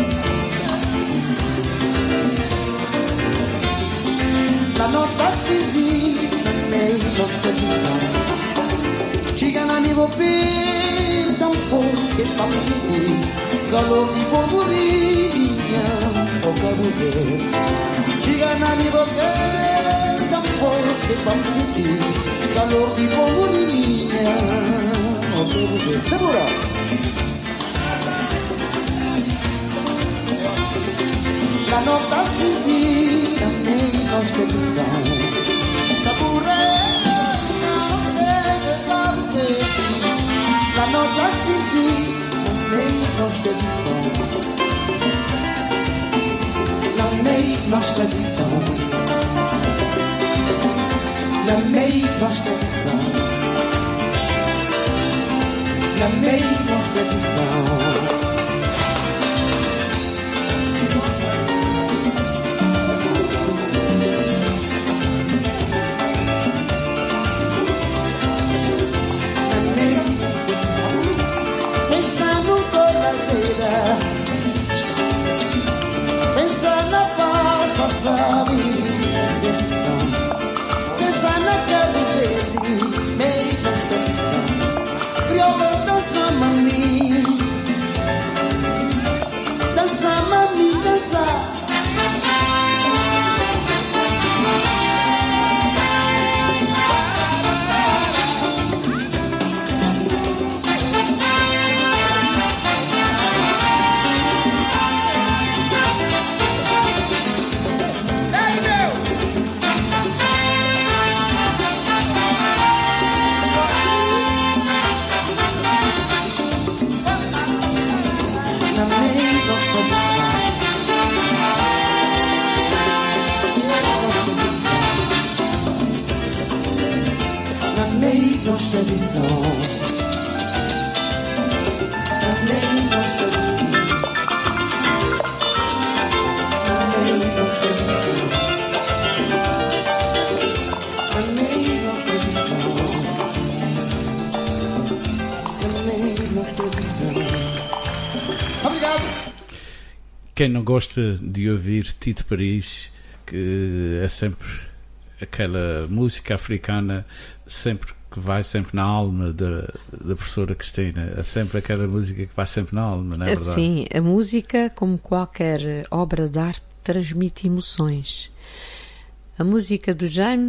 La nota sentina nei nostra visione. Ci gananivo per tan forte che fa sentire calor di polvorina o cadere. Ci gananivo per tan forte che fa sentire calor di polvorina o cadere. Segura. La nota sentina nei nostra visione. Saburrella non deve cadere. La nota sentina nei nostra visione. La nei nostra visione. La nei nostra visione. La nei nostra visione. Pensa na passa, sabe? Pensa na cara dele, meio da terra. Crioula dança mami, dança mami, dança. tradição. Também gosto de si. Também gosto de si. Também gosto de si. Também gosto de si. Obrigado. Quem não gosta de ouvir Tito Paris, que é sempre aquela música africana, sempre que vai sempre na alma da, da professora Cristina, é sempre aquela música que vai sempre na alma, não é verdade? Sim, a música, como qualquer obra de arte, transmite emoções. A música do Jaime,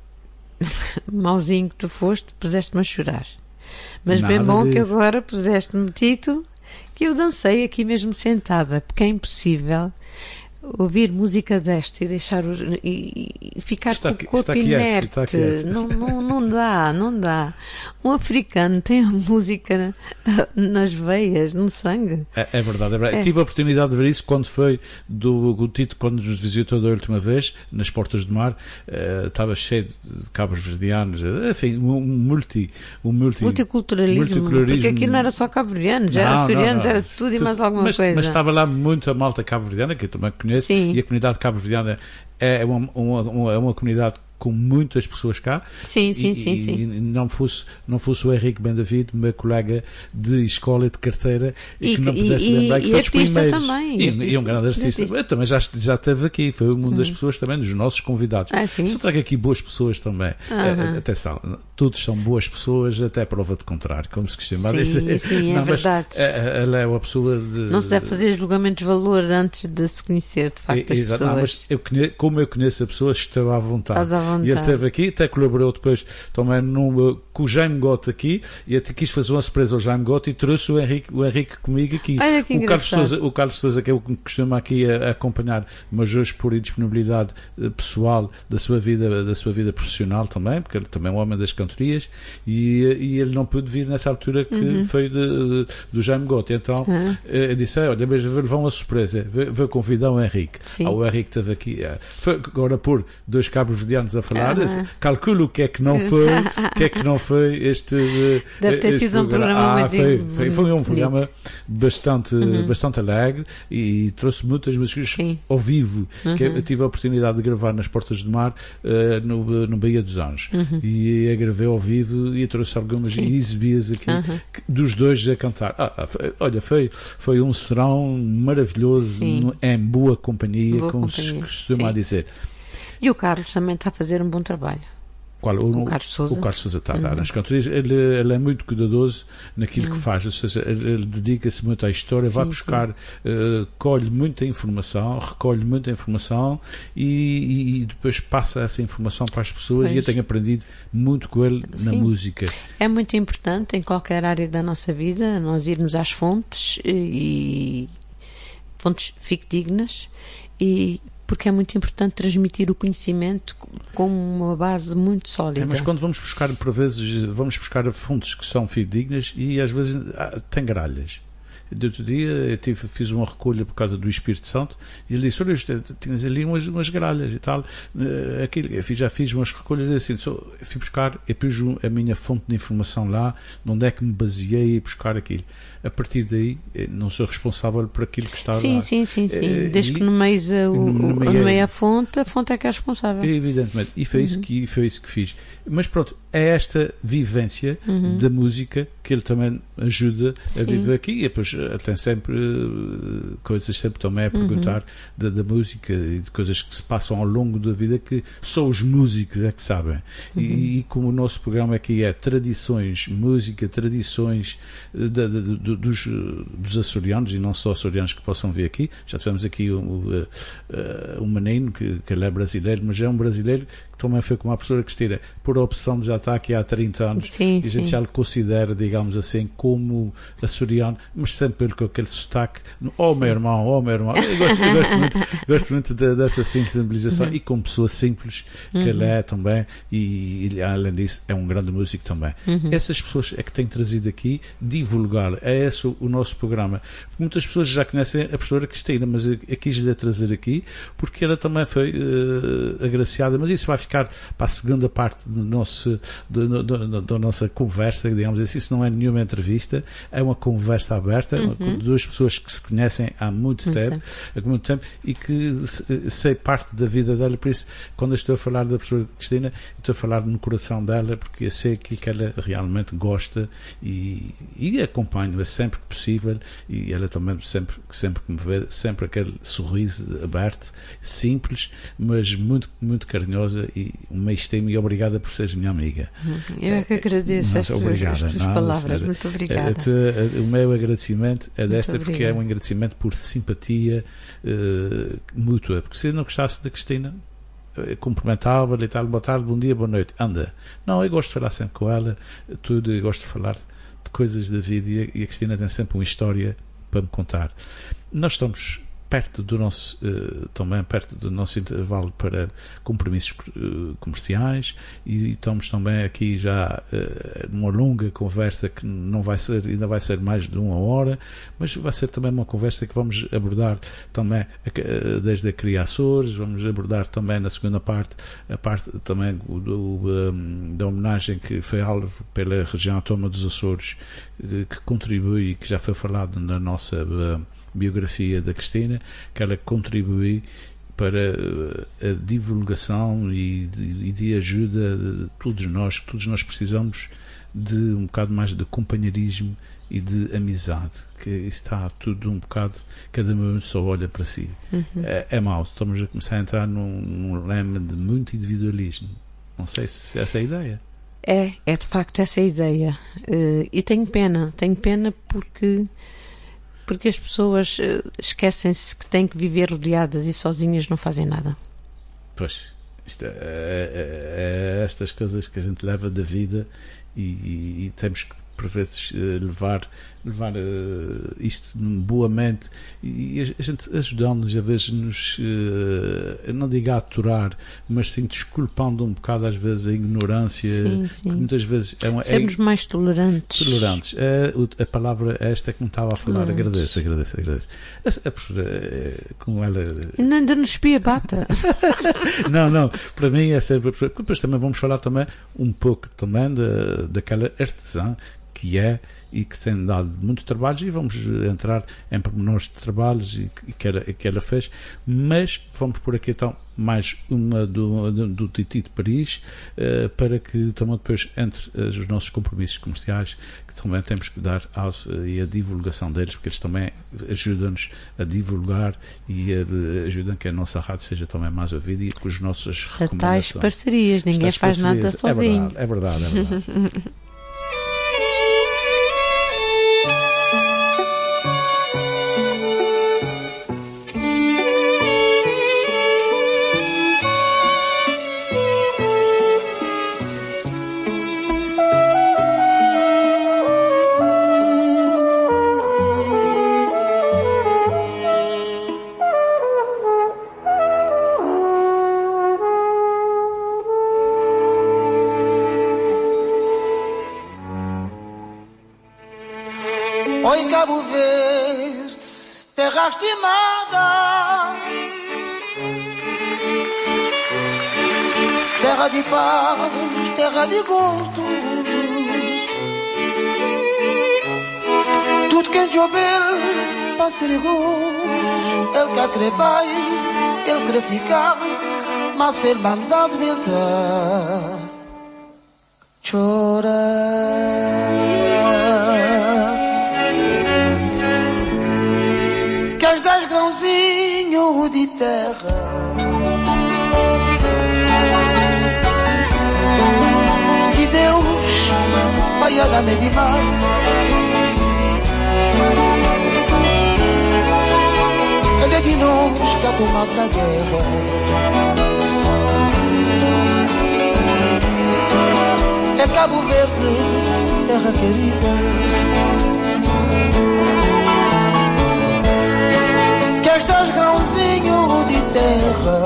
mauzinho que tu foste, puseste-me a chorar. Mas Nada bem bom disso. que agora puseste-me Tito, que eu dancei aqui mesmo sentada, porque é impossível ouvir música desta e deixar o, e, e ficar Está, com o corpo está quieto, inerte. está quieto. Não, não, não dá, não dá. Um africano tem a música nas veias, no sangue. É, é verdade, é verdade. É. Tive a oportunidade de ver isso quando foi do o Tito, quando nos visitou da última vez, nas Portas do Mar, uh, estava cheio de cabos verdeanos, enfim, um, um multi, um multi, Multiculturalismo, multiculturalismo. porque aqui não era só cabo-verdianos, era Não, não, açorianos, não. era tudo e mais alguma mas, coisa. Mas estava lá muita malta cabo-verdiana, que eu também conheço, Sim. e a comunidade cabo-verdiana é uma, uma, uma, é uma comunidade com muitas pessoas cá. Sim, sim, e, sim, e, sim. e não fosse, não fosse o Henrique Bendavid, meu colega de escola e de carteira, e, E que não que- pudesse e- lembrar que e foi dos artista primeiros. também, E, artista- e um grande artista. artista. Eu também já, já esteve aqui, foi uma das pessoas também, dos nossos convidados. Ah, sim? Só trago aqui boas pessoas também. Aham. Eh, Atenção, todos são boas pessoas, até prova de contrário, como se costuma Sim, dizer. sim, é Não, mas, verdade. eh, ela é uma pessoa de. Não se deve fazer julgamento de valor antes de se conhecer, de facto, as Exato. pessoas. Não, mas eu conheço, como eu conheço a pessoa, estou à vontade. Estás à vontade. E ele esteve aqui, até colaborou depois também num, com o Jaime Gota aqui, e até quis fazer uma surpresa ao Jaime Gota e trouxe o Henrique, o Henrique comigo aqui. Olha que o, Carlos engraçado. Sousa, o Carlos Sousa, que é o que costuma aqui a, a acompanhar, mas hoje por indisponibilidade eh, pessoal da sua vida, da sua vida profissional também, porque ele também é um homem das cantorias, e, eh, e ele não pôde vir nessa altura que Uhum. foi de, do Jaime Gota. Então Uhum. eh, eu disse: olha, mas vou levar uma surpresa, vou, vou convidar o Henrique. Sim. Ah, o Henrique esteve aqui, eh, foi agora por dois cabos verdeanos a falar, Uhum. disse, calculo o que é que não foi, o que é que não foi este. eh, Deve ter este sido um programa ah, muito foi, foi, foi um bonito. programa bastante, bastante alegre e trouxe muitas músicas Sim. ao vivo, que Uhum. eu tive a oportunidade de gravar nas Portas do Mar, eh, no, no Baía dos Anjos, Uhum. e a gravei ao vivo e trouxe algumas Sim. e exibi-as aqui, Uhum. que- dos dois a cantar. Ah, ah, foi- olha, foi, foi um serão maravilhoso, Sim. no- em boa companhia, Boa como se companhia, costuma sim. dizer. E o Carlos também está a fazer um bom trabalho. Qual? O Carlos Sousa. O Carlos Sousa está a Uhum. dar nas cantorias. Ele, ele é muito cuidadoso naquilo que faz, ou seja, ele, ele dedica-se muito à história, vai Sim, buscar, eh, colhe muita informação, recolhe muita informação e, e- e depois passa essa informação para as pessoas. Pois. E eu tenho aprendido muito com ele na Sim. música. É muito importante em qualquer área da nossa vida nós irmos às fontes e fontes fidedignas, e porque é muito importante transmitir o conhecimento com uma base muito sólida. É, mas quando vamos buscar, por vezes, vamos buscar fontes que são fidedignas e às vezes ah, tem gralhas. De outro dia eu tive, fiz uma recolha por causa do Espírito Santo e ele disse: olha, tinhas ali umas, umas gralhas e tal. Uh, aquilo, eu fiz, já fiz umas recolhas assim, só, eu fui buscar, eu pus a minha fonte de informação lá, de onde é que me baseei a buscar aquilo. A partir daí, não sou responsável por aquilo que está sim, lá. sim, sim, sim. Eh, Desde e- que nomeies a, o, o, nomeei- nomeie a fonte, a fonte é que é responsável. Evidentemente, e foi, isso que, foi isso que fiz. Mas pronto, é esta vivência da música que ele também ajuda a Sim. viver aqui. E depois ele tem sempre eh, coisas sempre também a perguntar da, da música e de coisas que se passam ao longo da vida que só os músicos é que sabem. E, e como o nosso programa aqui é tradições, música, tradições eh, da- da- do- dos, eh, dos açorianos e não só açorianos que possam vir aqui. Já tivemos aqui um, um, eh, um menino que, que ele é brasileiro, mas é um brasileiro que também foi como a professora Cristina, por opção de já estar aqui há trinta anos, Sim, e a gente sim. já lhe considera, digamos assim, como açoriano, mas sempre sempre com aquele sotaque, oh meu irmão, oh meu irmão. Eu gosto, eu gosto muito, gosto muito de, dessa sensibilização uhum. e como pessoa simples que uhum. ele é também, e, e além disso é um grande músico também. Uhum. Essas pessoas é que têm trazido aqui, divulgar, é esse o, o nosso programa. Muitas pessoas já conhecem a professora Cristina, mas eu, eu quis lhe trazer aqui porque ela também foi uh, agraciada, mas isso vai ficar para a segunda parte do nosso, do, do, do, da nossa conversa, digamos assim. Isso não é nenhuma entrevista, é uma conversa aberta, uhum. com duas pessoas que se conhecem há muito uhum. tempo, há muito tempo e que sei parte da vida dela, por isso quando eu estou a falar da professora Cristina, estou a falar no coração dela, porque eu sei que, que ela realmente gosta e, e acompanho-a sempre que possível, e ela também sempre, sempre que me vê, sempre aquele sorriso aberto, simples, mas muito, muito carinhosa, e uma estima, e obrigada por seres minha amiga. Eu é que agradeço as tuas, as tuas não, palavras, sério. Muito obrigada. A tua, o meu agradecimento é desta, porque é um agradecimento por simpatia uh, mútua, porque se eu não gostasse da Cristina, cumprimentava-lhe e tal, boa tarde, bom dia, boa noite, anda. Não, eu gosto de falar sempre com ela, tudo, eu gosto de falar de coisas da vida, e a Cristina tem sempre uma história para me contar. Nós estamos perto do nosso, uh, também perto do nosso intervalo para compromissos uh, comerciais, e estamos também aqui já uh, numa longa conversa que não vai ser, ainda vai ser mais de uma hora, mas vai ser também uma conversa que vamos abordar também uh, desde a Cria Açores, vamos abordar também na segunda parte, a parte também do, do, um, da homenagem que foi alvo pela região autónoma dos Açores, uh, que contribui, e que já foi falado na nossa uh, biografia da Cristina, que ela contribui para a divulgação e de, e de ajuda de todos nós, que todos nós precisamos de um bocado mais de companheirismo e de amizade, que está tudo um bocado, cada um só olha para si. Uhum. É, é mau, estamos a começar a entrar num, num lema de muito individualismo. Não sei se essa é a ideia. É, é de facto essa a ideia. Uh, e tenho pena, tenho pena porque porque as pessoas uh, esquecem-se que têm que viver rodeadas e sozinhas não fazem nada. Pois, isto é, é, é estas coisas que a gente leva da vida, e, e, e temos que por vezes uh, levar, levar uh, isto boamente, e a, a gente ajudando-nos, a vezes nos uh, não digo a aturar, mas sim desculpando um bocado às vezes a ignorância, sim, sim. que muitas vezes é uma, sermos é, mais tolerantes tolerantes é, a palavra é esta que me estava a falar. Agradeço, agradeço, agradeço a, a professora, com ela ainda nos espia bata. não, não, para mim é sempre a professora. Depois também vamos falar também um pouco também da, daquela artesã que é e que tem dado muito trabalho, e vamos entrar em pormenores de trabalhos e que, que, ela, que ela fez, mas vamos por aqui então mais uma do, do, do Titi de Paris, uh, para que também depois entre uh, os nossos compromissos comerciais, que também temos que dar aos, uh, e a divulgação deles, porque eles também ajudam-nos a divulgar e uh, ajudam que a nossa rádio seja também mais ouvida, e com as nossas recomendações. Tais parcerias, ninguém tais faz parcerias. Nada sozinho. É verdade, é verdade, é verdade. Oi, Cabo Verde, terra estimada, terra de paz, terra de gosto. Tudo que chover, passa de gosto. Ele quer querer pai, ele quer ficar, mas ser mandado voltar. Chora. Queres dez grãozinhos de terra, que Deus espalha na meia de mar. Ele é de nós que ha tomado na guerra. É Cabo Verde, terra querida. de terra.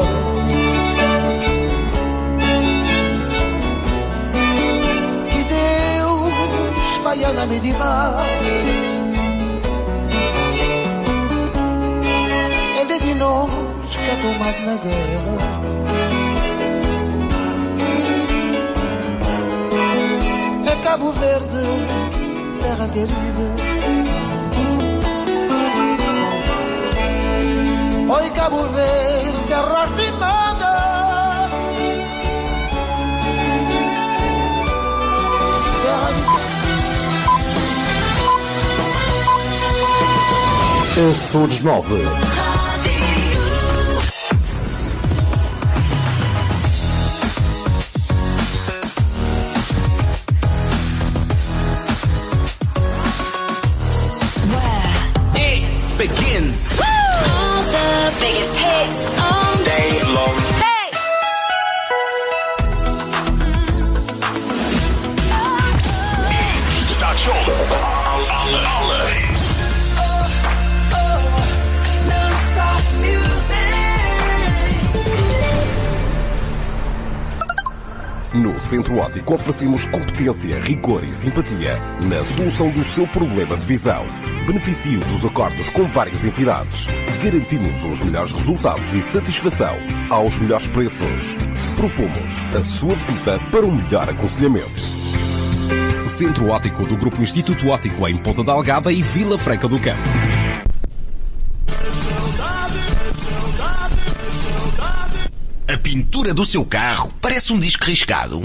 Que Deus baiana-me demais. É de nós que é tomado na guerra. É Cabo Verde, terra querida. Oi, Cabo Verde, terra estimada. Açores nove. Begins. All the biggest hits all day long. Hey! Station. Alle, alle. Oh, oh, non-stop music. No Centro Óptico oferecemos competência, rigor e simpatia na solução do seu problema de visão. Beneficie dos acordos com várias entidades. Garantimos os melhores resultados e satisfação aos melhores preços. Propomos a sua visita para um melhor aconselhamento. Centro Óptico do Grupo Instituto Óptico em Ponta da Algada e Vila Franca do Campo. A pintura do seu carro parece um disco riscado.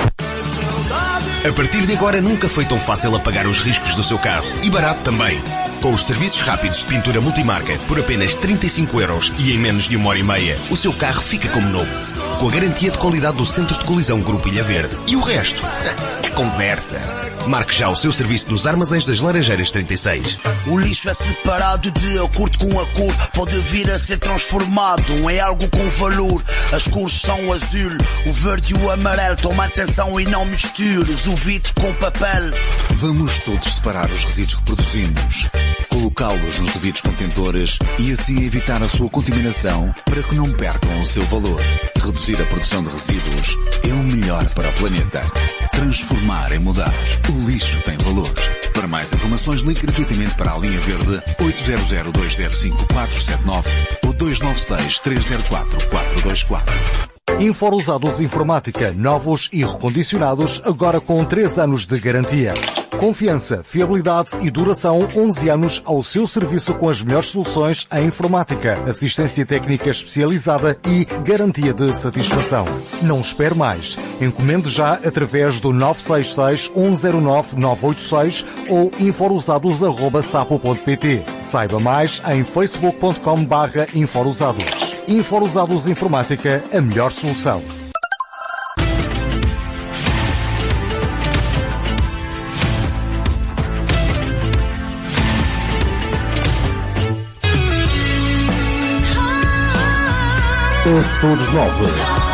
A partir de agora nunca foi tão fácil apagar os riscos do seu carro. E barato também. Com os serviços rápidos de pintura multimarca por apenas trinta e cinco euros e em menos de uma hora e meia, o seu carro fica como novo. Com a garantia de qualidade do Centro de Colisão Grupo Ilha Verde. E o resto? É conversa. Marque já o seu serviço nos Armazéns das Laranjeiras trinta e seis. O lixo é separado de acordo com a cor. Pode vir a ser transformado em algo com valor. As cores são azul, o verde e o amarelo. Toma atenção e não mistures o vidro com papel. Vamos todos separar os resíduos que produzimos, colocá-los nos devidos contentores e assim evitar a sua contaminação para que não percam o seu valor. Reduzir a produção de resíduos é o melhor para o planeta. Transformar é mudar. O lixo tem valor. Para mais informações, ligue gratuitamente para a linha verde oito zero zero, dois zero cinco, quatro sete nove ou dois nove seis, três zero quatro, quatro dois quatro. Infousados Informática, novos e recondicionados, agora com três anos de garantia. Confiança, fiabilidade e duração, onze anos ao seu serviço com as melhores soluções em informática, assistência técnica especializada e garantia de satisfação. Não espere mais. Encomende já através do nove seis seis, um zero nove, nove oito seis ou infousados arroba sapo ponto pt. Saiba mais em facebook ponto com barra infousados. Infousados Informática, a melhor solução. Açores nove.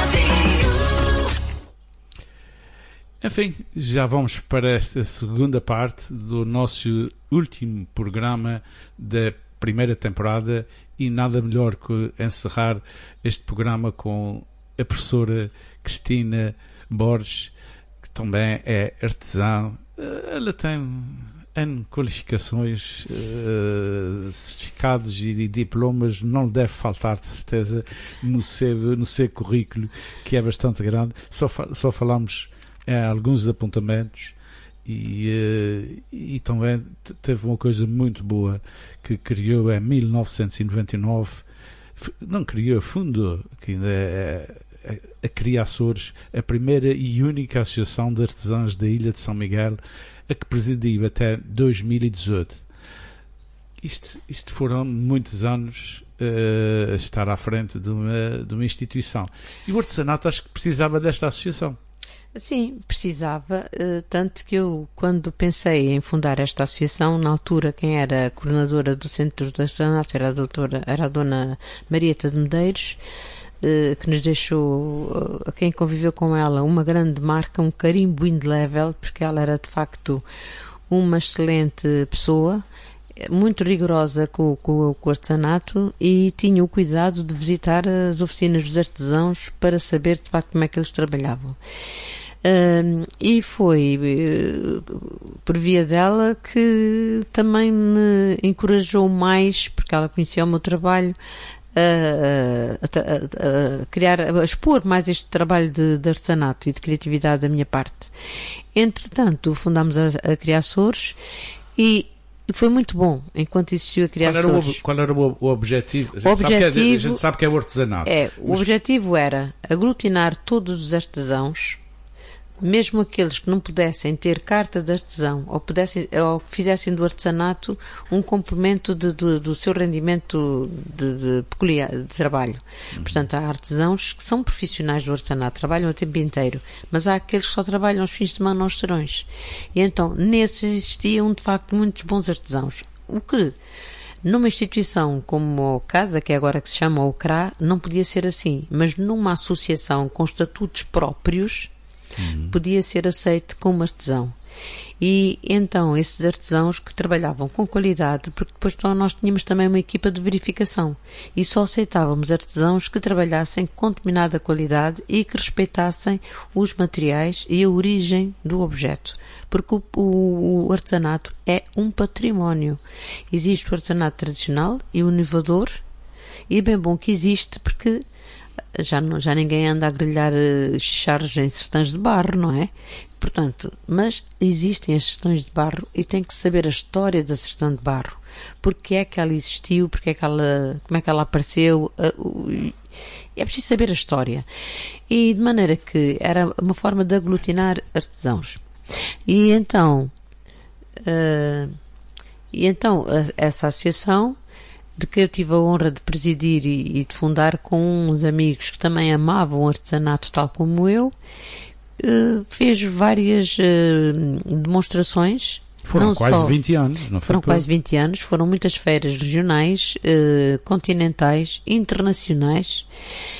Enfim, já vamos para esta segunda parte do nosso último programa da primeira temporada e nada melhor que encerrar este programa com a professora Cristina Borges, que também é artesã. Ela tem N qualificações, uh, certificados e diplomas, não lhe deve faltar de certeza no seu, no seu currículo, que é bastante grande. Só, só falamos em alguns apontamentos e, uh, e também teve uma coisa muito boa que criou em mil novecentos e noventa e nove, não criou, fundou, que ainda é a, a Cria Açores, a primeira e única associação de artesãos da Ilha de São Miguel, a que presidiu até dois mil e dezoito. Isto, isto foram muitos anos uh, a estar à frente de uma, de uma instituição. E o artesanato acho que precisava desta associação. Sim, precisava, uh, tanto que eu, quando pensei em fundar esta associação, na altura quem era a coordenadora do Centro de Artesanato era a, doutora, era a dona Marieta de Medeiros, uh, que nos deixou, uh, a quem conviveu com ela, uma grande marca, um carimbo indelével, porque ela era de facto uma excelente pessoa. muito rigorosa com, com, com o artesanato e tinha o cuidado de visitar as oficinas dos artesãos para saber de facto como é que eles trabalhavam. Uh, e foi uh, por via dela que também me encorajou mais, porque ela conhecia o meu trabalho, a, a, a, a criar, a expor mais este trabalho de, de artesanato e de criatividade da minha parte. Entretanto, fundámos a, a Criaçores e foi muito bom enquanto existiu a Criaçores. Qual era o, qual era o, o objetivo? A gente, o objetivo sabe que é, a gente sabe que é o artesanato. É, o Mas... objetivo era aglutinar todos os artesãos, mesmo aqueles que não pudessem ter carta de artesão ou, pudessem, ou fizessem do artesanato um complemento de, de, do seu rendimento de, de peculiar de trabalho. Uhum. Portanto, há artesãos que são profissionais do artesanato, trabalham o tempo inteiro, mas há aqueles que só trabalham aos fins de semana aos serões. E então, nesses existiam, de facto, muitos bons artesãos. O que, numa instituição como a CASA, que é agora que se chama o C R A, não podia ser assim, mas numa associação com estatutos próprios, Uhum. podia ser aceito como artesão. E então esses artesãos que trabalhavam com qualidade, porque depois então, nós tínhamos também uma equipa de verificação e só aceitávamos artesãos que trabalhassem com determinada qualidade e que respeitassem os materiais e a origem do objeto, porque o, o, o artesanato é um património. Existe o artesanato tradicional e o inovador, e é bem bom que existe, porque Já, não, já ninguém anda a grelhar uh, chicharros em sertões de barro, não é? Portanto, mas existem as sertões de barro e tem que saber a história da sertão de barro. Porque é que ela existiu, porque é que ela, como é que ela apareceu, uh, uh, é preciso saber a história. E de maneira que era uma forma de aglutinar artesãos. E então, uh, e então uh, essa associação, de que eu tive a honra de presidir e, e de fundar com uns amigos que também amavam o artesanato tal como eu, uh, fez várias uh, demonstrações. Foram quase só, vinte anos, não foi? Foram quase vinte anos, foram muitas feiras regionais, uh, continentais, internacionais.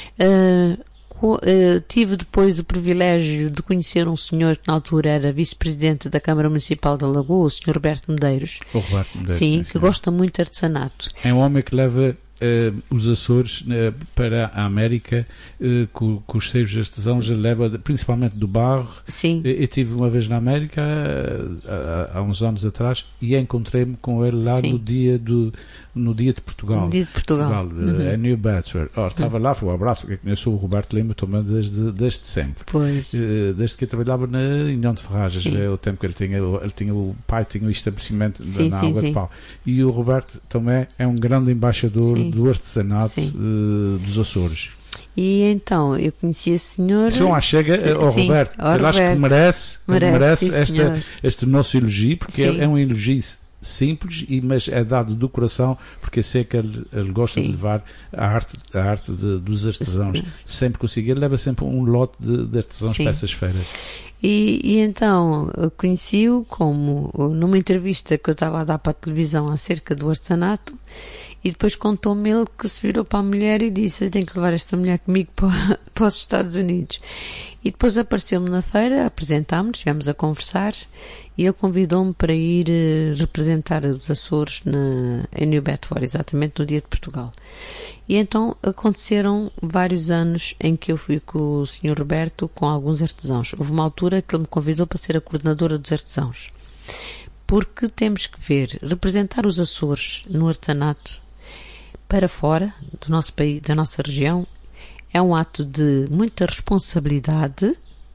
Uh, Uh, tive depois o privilégio de conhecer um senhor que na altura era vice-presidente da Câmara Municipal da Lagoa, o senhor Roberto Medeiros. O Roberto Medeiros. Sim, sim, que sim. gosta muito de artesanato. É um homem que leva uh, os Açores uh, para a América uh, com, com os seios artesãos, ele leva principalmente do barro. Sim. Eu, eu estive uma vez na América uh, há, há uns anos atrás e encontrei-me com ele lá no dia do no dia de Portugal. No dia de Portugal. Portugal uhum. Em New Bedford. Oh, estava uhum. lá, foi um abraço, eu sou o Roberto Lima também desde, desde sempre. Pois. Desde que eu trabalhava na União de Ferragens, é o tempo que ele tinha, ele tinha, o pai tinha o estabelecimento sim, na sim, Água sim. de Pau. E o Roberto também é um grande embaixador sim. do artesanato uh, dos Açores. E então, eu conheci a senhora... Se não chega ao sim, Roberto, ao ele acho que merece, merece, merece sim, esta, este nosso elogio, porque é, é um elogio simples, mas é dado do coração, porque eu sei que ele, ele gosta sim. de levar a arte, a arte de, dos artesãos. Sim. Sempre conseguir, ele leva sempre um lote de, de artesãos sim. para essas feiras. E, e então, eu conheci-o como numa entrevista que eu estava a dar para a televisão acerca do artesanato, e depois contou-me ele que se virou para a mulher e disse: eu tenho que levar esta mulher comigo para, para os Estados Unidos. E depois apareceu-me na feira, apresentámos-nos, estivemos a conversar, e ele convidou-me para ir uh, representar os Açores na, em New Bedford, exatamente no dia de Portugal. E então aconteceram vários anos em que eu fui com o senhor Roberto com alguns artesãos. Houve uma altura que ele me convidou para ser a coordenadora dos artesãos. Porque temos que ver, representar os Açores no artesanato para fora do nosso país, da nossa região, é um ato de muita responsabilidade,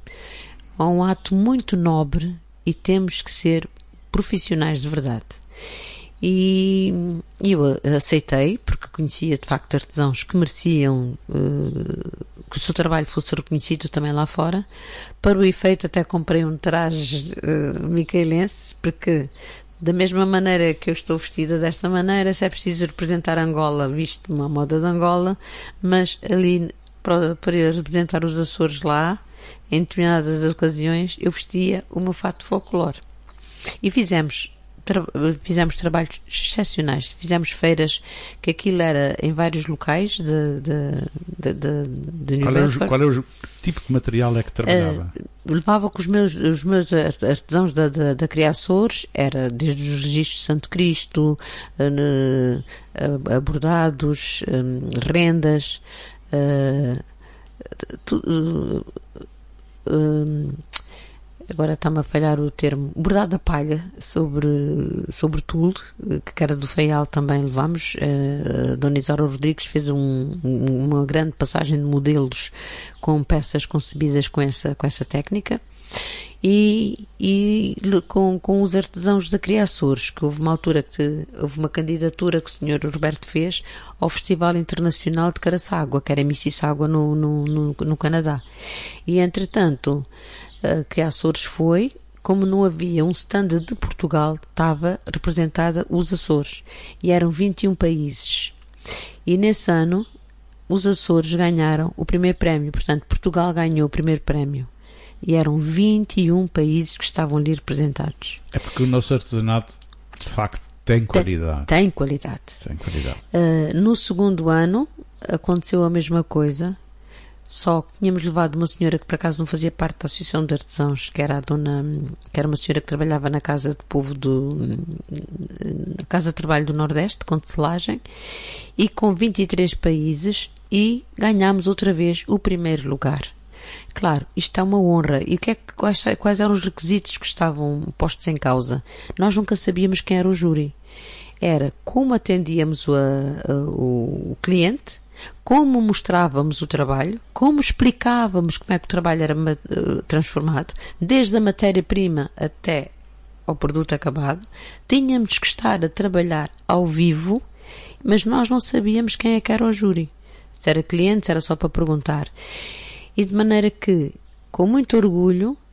é um ato muito nobre e temos que ser profissionais de verdade. E eu aceitei, porque conhecia de facto artesãos que mereciam uh, que o seu trabalho fosse reconhecido também lá fora. Para o efeito até comprei um traje uh, micaelense, porque da mesma maneira que eu estou vestida desta maneira, se é preciso representar Angola, visto uma moda de Angola, mas ali para, para representar os Açores lá, em determinadas ocasiões, eu vestia o meu fato de folclore. E fizemos Tra- fizemos trabalhos excepcionais, fizemos feiras que aquilo era em vários locais de, de, de, de, de New qual, é o, Bedford. qual é o tipo de material é que trabalhava? Uh, levava com os meus, os meus artesãos da, da, da Criaçores, era desde os registros de Santo Cristo, bordados, rendas, tu, agora está-me a falhar o termo, bordado a palha sobre, sobre tule, que era do Faial, também levámos. A Dona Isaura Rodrigues fez um, uma grande passagem de modelos com peças concebidas com essa, com essa técnica. E, e com, com os artesãos da Criaçores, que houve uma altura que houve uma candidatura que o senhor Roberto fez ao Festival Internacional de Caraçágua, que era em Mississauga, no, no, no, no Canadá. E entretanto a Criaçores foi, como não havia um stand de Portugal, estava representada os Açores, e eram vinte e um países, e nesse ano os Açores ganharam o primeiro prémio, portanto Portugal ganhou o primeiro prémio, e eram vinte e um países que estavam ali representados. É porque o nosso artesanato de facto tem qualidade. Tem, tem qualidade. Tem qualidade. Uh, no segundo ano aconteceu a mesma coisa, só que tínhamos levado uma senhora que por acaso não fazia parte da Associação de Artesãos, que era a dona, que era uma senhora que trabalhava na Casa de Povo do, na Casa de Trabalho do Nordeste, com tecelagem, e com vinte e três países, e ganhámos outra vez o primeiro lugar. Claro, isto é uma honra. E o que é, quais, quais eram os requisitos que estavam postos em causa? Nós nunca sabíamos quem era o júri. Era como atendíamos o, a, o, o cliente, como mostrávamos o trabalho, como explicávamos como é que o trabalho era uh, transformado, desde a matéria-prima até ao produto acabado. Tínhamos que estar a trabalhar ao vivo, mas nós não sabíamos quem é que era o júri. Se era cliente, se era só para perguntar. E de maneira que, com muito orgulho, uh,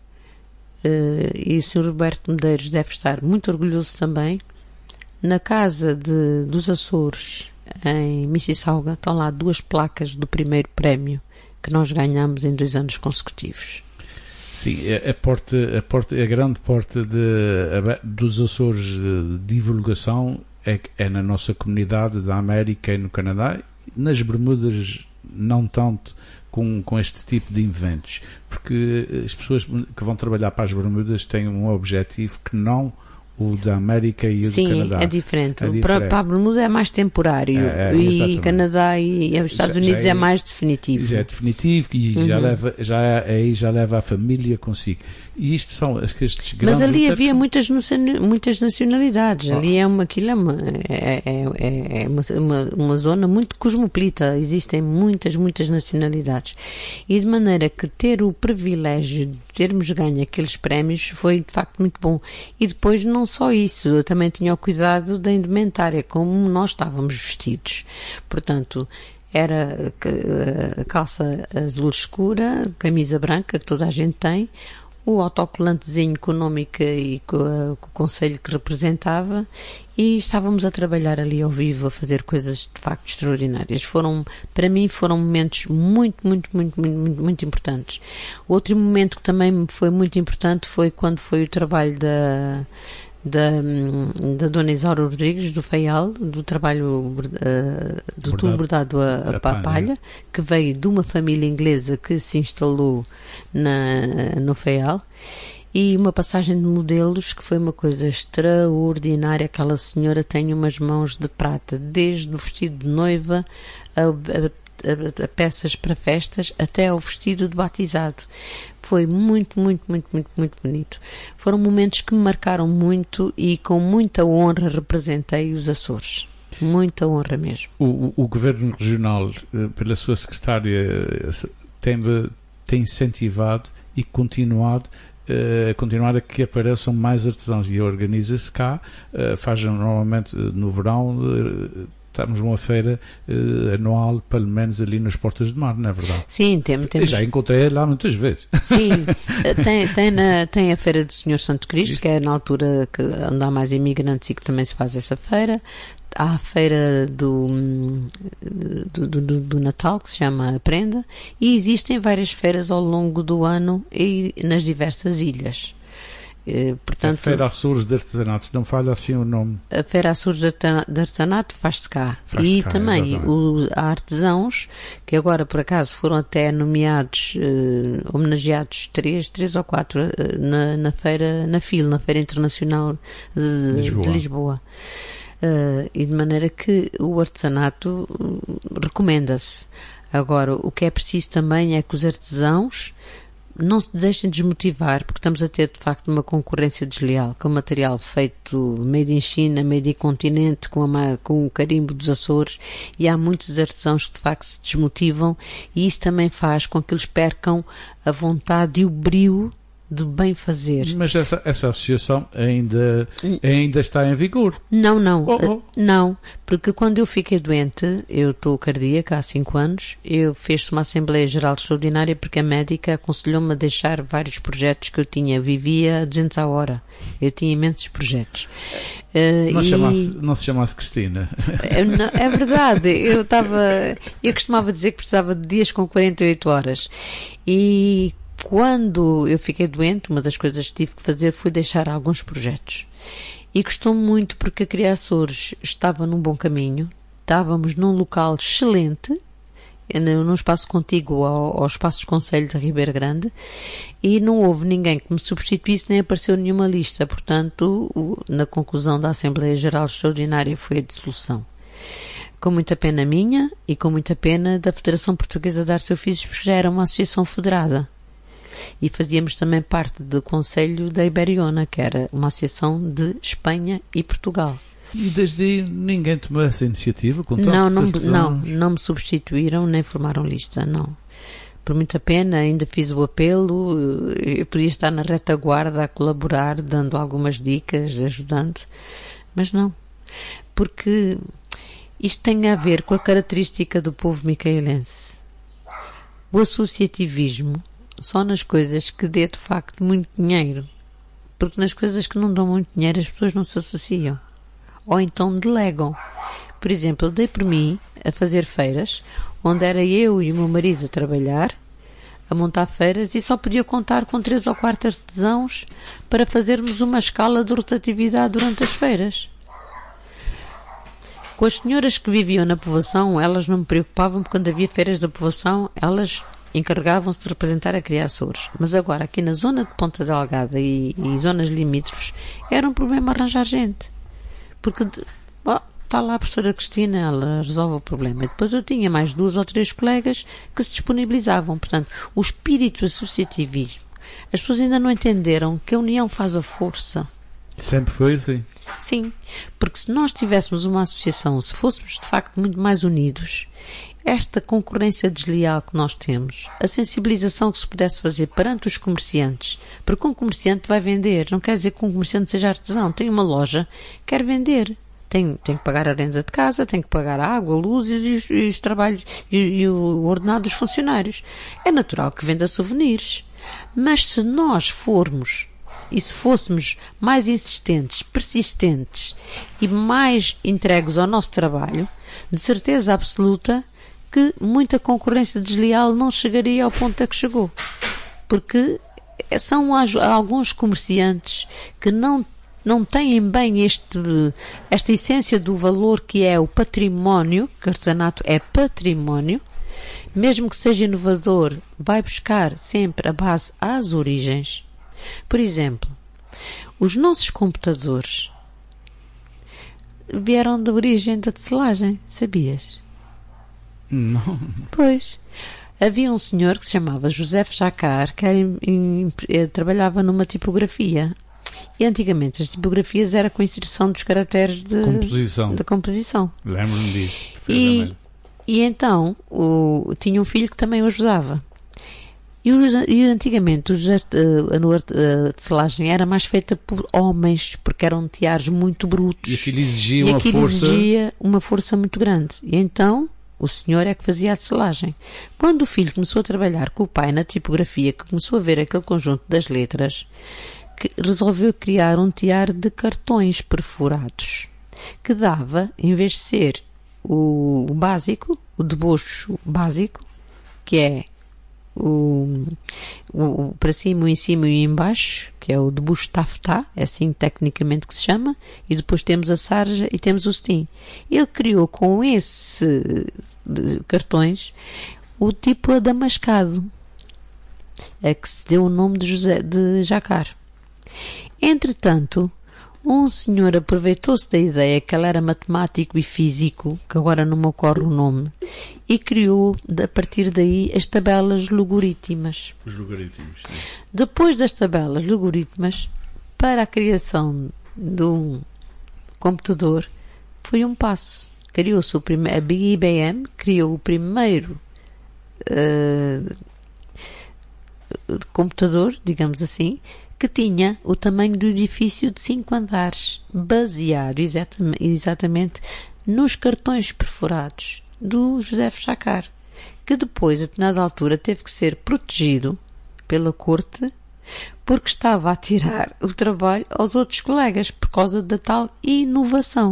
e o senhor Roberto Medeiros deve estar muito orgulhoso também, na Casa de, dos Açores, em Mississauga, estão lá duas placas do primeiro prémio que nós ganhamos em dois anos consecutivos. Sim, a, a, porta, a, porta, a grande porta de, a, dos Açores de divulgação é, é na nossa comunidade da América e no Canadá. Nas Bermudas não tanto com, com este tipo de eventos, porque as pessoas que vão trabalhar para as Bermudas têm um objetivo que não o da América e o Sim, do Canadá. É diferente. É diferente. Para, para a Bermuda é mais temporário, é, é, e exatamente. Canadá e os Estados já, Unidos já é, é mais definitivo. Já é definitivo e uhum. já leva, já, aí já leva a família consigo. E isto são estes grandes... Mas ali inter... havia muitas, muitas nacionalidades. Oh. Ali é uma, aquilo é uma, é, é, é uma, uma, uma zona muito cosmopolita. Existem muitas, muitas nacionalidades. E de maneira que ter o privilégio de termos ganho aqueles prémios foi de facto muito bom. E depois não só isso, eu também tinha o cuidado da indumentária, como nós estávamos vestidos. Portanto, era a calça azul escura, camisa branca, que toda a gente tem, o autocolantezinho económico e com, a, com o conselho que representava, e estávamos a trabalhar ali ao vivo, a fazer coisas de facto extraordinárias. Foram, para mim, foram momentos muito, muito, muito, muito, muito, muito importantes. O outro momento que também me foi muito importante foi quando foi o trabalho da... Da, da Dona Isaura Rodrigues, do Faial, do trabalho uh, do tubo bordado a, a, a palha, palha, que veio de uma família inglesa que se instalou na, no Faial, e uma passagem de modelos que foi uma coisa extraordinária. Aquela senhora tem umas mãos de prata, desde o vestido de noiva a, a A, a peças para festas até ao vestido de batizado. Foi muito, muito, muito, muito, muito bonito. Foram momentos que me marcaram muito e com muita honra representei os Açores. Muita honra mesmo. O, o, o Governo Regional, pela sua secretária, tem, tem incentivado e continuado a continuar a que apareçam mais artesãos, e organiza-se cá, faz normalmente no verão. Estamos numa feira uh, anual, pelo menos ali nas Portas do Mar, não é verdade? Sim, temos. temos... Já encontrei lá muitas vezes. Sim, tem, tem, na, tem a Feira do Senhor Santo Cristo, Cristo, que é na altura que onde há mais imigrantes e que também se faz essa feira. Há a feira do, do, do, do Natal, que se chama a Prenda, e existem várias feiras ao longo do ano e nas diversas ilhas. Uh, portanto, a Feira Açores de Artesanato, se não falha assim o nome. A Feira Açores de Artesanato faz-se cá. Faz e cá, também o, há artesãos que agora, por acaso, foram até nomeados, uh, homenageados três, três ou quatro uh, na, na feira, na F I L, na Feira Internacional de Lisboa. De Lisboa. Uh, e de maneira que o artesanato uh, recomenda-se. Agora, o que é preciso também é que os artesãos não se deixem desmotivar, porque estamos a ter de facto uma concorrência desleal com material feito made in China, made in continente, com, a, com o carimbo dos Açores, e há muitos artesãos que de facto se desmotivam, e isso também faz com que eles percam a vontade e o brio de bem fazer. Mas essa, essa associação ainda, ainda está em vigor? Não, não. Oh, oh. Não, porque quando eu fiquei doente, eu estou cardíaca há cinco anos, eu fiz uma Assembleia Geral Extraordinária porque a médica aconselhou-me a deixar vários projetos que eu tinha. Vivia a duzentos a hora. Eu tinha imensos projetos. Uh, não, e... chamasse, não se chamasse Cristina. É, não, é verdade. Eu estava... Eu costumava dizer que precisava de dias com quarenta e oito horas. E quando eu fiquei doente, uma das coisas que tive que fazer foi deixar alguns projetos. E gostou-me muito porque a Cria Açores estava num bom caminho, estávamos num local excelente, num espaço contíguo ao, ao Espaço de Conselho de Ribeira Grande, e não houve ninguém que me substituísse, nem apareceu nenhuma lista. Portanto, na conclusão da Assembleia Geral Extraordinária foi a dissolução. Com muita pena minha e com muita pena da Federação Portuguesa de Artes e Ofícios, porque já era uma associação federada. E fazíamos também parte do Conselho da Iberiona, que era uma associação de Espanha e Portugal. E desde aí ninguém tomou essa iniciativa? Com não, não, não, não me substituíram, nem formaram lista, não. Por muita pena, ainda fiz o apelo, eu podia estar na retaguarda a colaborar, dando algumas dicas, ajudando, mas não. Porque isto tem a ver com a característica do povo micaelense. O associativismo só nas coisas que dê de facto muito dinheiro, porque nas coisas que não dão muito dinheiro as pessoas não se associam, ou então delegam. Por exemplo, eu dei por mim a fazer feiras, onde era eu e o meu marido a trabalhar, a montar feiras, e só podia contar com três ou quatro artesãos para fazermos uma escala de rotatividade durante as feiras. Com as senhoras que viviam na povoação, elas não me preocupavam, porque quando havia feiras da povoação, elas encarregavam-se de representar a Cria Açores. Mas agora, aqui na zona de Ponta Delgada e, e zonas limítrofes, era um problema arranjar gente. Porque oh, está lá a professora Cristina, ela resolve o problema. E depois eu tinha mais duas ou três colegas que se disponibilizavam. Portanto, o espírito associativismo. As pessoas ainda não entenderam que a união faz a força. Sempre foi assim. Sim, porque se nós tivéssemos uma associação, se fôssemos de facto muito mais unidos, esta concorrência desleal que nós temos, a sensibilização que se pudesse fazer perante os comerciantes, porque um comerciante vai vender, não quer dizer que um comerciante seja artesão, tem uma loja, quer vender, tem, tem que pagar a renda de casa, tem que pagar a água, a luz e os, e os trabalhos e, e o ordenado dos funcionários. É natural que venda souvenirs, mas se nós formos e se fôssemos mais insistentes, persistentes e mais entregues ao nosso trabalho, de certeza absoluta que muita concorrência desleal não chegaria ao ponto a que chegou. Porque são alguns comerciantes que não, não têm bem este, esta essência do valor que é o património, que o artesanato é património, mesmo que seja inovador, vai buscar sempre a base às origens. Por exemplo, os nossos computadores vieram da origem da tecelagem, sabias? Não. Pois. Havia um senhor que se chamava José Jacar, que era, em, em, trabalhava numa tipografia. E antigamente as tipografias eram com inserção dos caracteres de composição. De composição. Lembro-me disso. E, e então o, tinha um filho que também o ajudava. E, os, e antigamente os, a, a, a tecelagem era mais feita por homens, porque eram teares muito brutos. E aquilo exigia, e uma, aquilo força... exigia uma força muito grande. E então o senhor é que fazia a tecelagem. Quando o filho começou a trabalhar com o pai na tipografia, que começou a ver aquele conjunto das letras, que resolveu criar um tear de cartões perfurados, que dava, em vez de ser o, o básico, o debocho básico, que é o, o, o para cima, o em cima e o em baixo, que é o debuxo taffetá, é assim tecnicamente que se chama, e depois temos a sarja e temos o cetim. Ele criou com esse de, cartões o tipo adamascado, é que se deu o nome de, José, de Jacquard. Entretanto, um senhor aproveitou-se da ideia que ele era matemático e físico, que agora não me ocorre o nome, e criou, a partir daí, as tabelas logarítmias. Os logaritmos, sim. Depois das tabelas logaritmas, para a criação de um computador, foi um passo. Criou-se o primeiro, a I B M criou o primeiro uh, computador, digamos assim, que tinha o tamanho do edifício de cinco andares, baseado exatamente, exatamente nos cartões perfurados do José Jacquard, que depois, a determinada altura, teve que ser protegido pela corte, porque estava a tirar o trabalho aos outros colegas, por causa da tal inovação.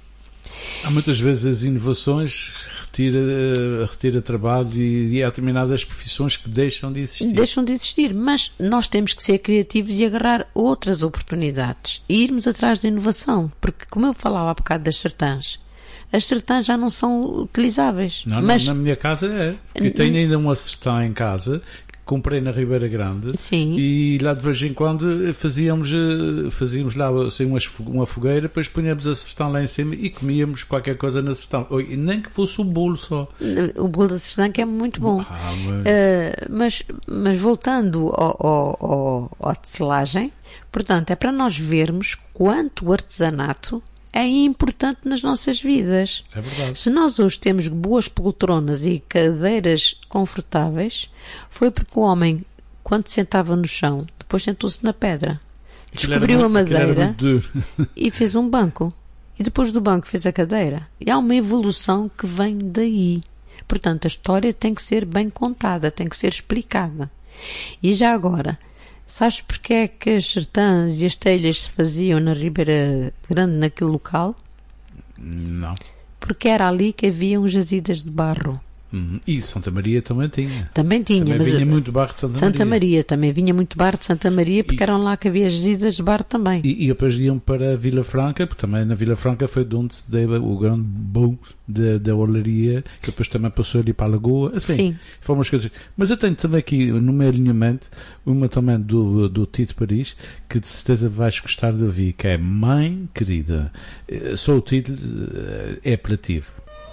Há muitas vezes as inovações retira, retira trabalho e, e há determinadas profissões que deixam de existir. Deixam de existir, mas nós temos que ser criativos e agarrar outras oportunidades e irmos atrás da inovação, porque como eu falava há bocado das sertãs, as sertãs já não são utilizáveis. Não, mas... na minha casa é, porque tenho ainda uma sertã em casa, comprei na Ribeira Grande. Sim. E lá de vez em quando fazíamos, fazíamos lá assim, uma fogueira, depois punhamos a sertã lá em cima e comíamos qualquer coisa na sertã, nem que fosse o bolo só. O bolo da sertã que é muito bom. Ah, mas... Uh, mas, mas voltando ao, ao, ao, à tecelagem, portanto, é para nós vermos quanto o artesanato é importante nas nossas vidas. É verdade. Se nós hoje temos boas poltronas e cadeiras confortáveis, foi porque o homem, quando sentava no chão, depois sentou-se na pedra, descobriu muito, a madeira e fez um banco. E depois do banco fez a cadeira. E há uma evolução que vem daí. Portanto, a história tem que ser bem contada, tem que ser explicada. E já agora, sabes porque é que as sertãs e as telhas se faziam na Ribeira Grande, naquele local? Não. Porque era ali que haviam jazidas de barro. Uhum. E Santa Maria também tinha. Também tinha. Também mas vinha muito barro de Santa, Santa Maria. Maria. Também vinha muito barro de Santa Maria, porque e, eram lá que havia jazidas de barro também. E, e depois iam para Vila Franca, porque também na Vila Franca foi de onde se deu o grande boom da, da olaria, que depois também passou ali para a Lagoa. Assim, sim. Foram umas coisas. Mas eu tenho também aqui no meu alinhamento uma também do, do Tito Paris, que de certeza vais gostar de ouvir, que é Mãe Querida. Só o título é apelativo.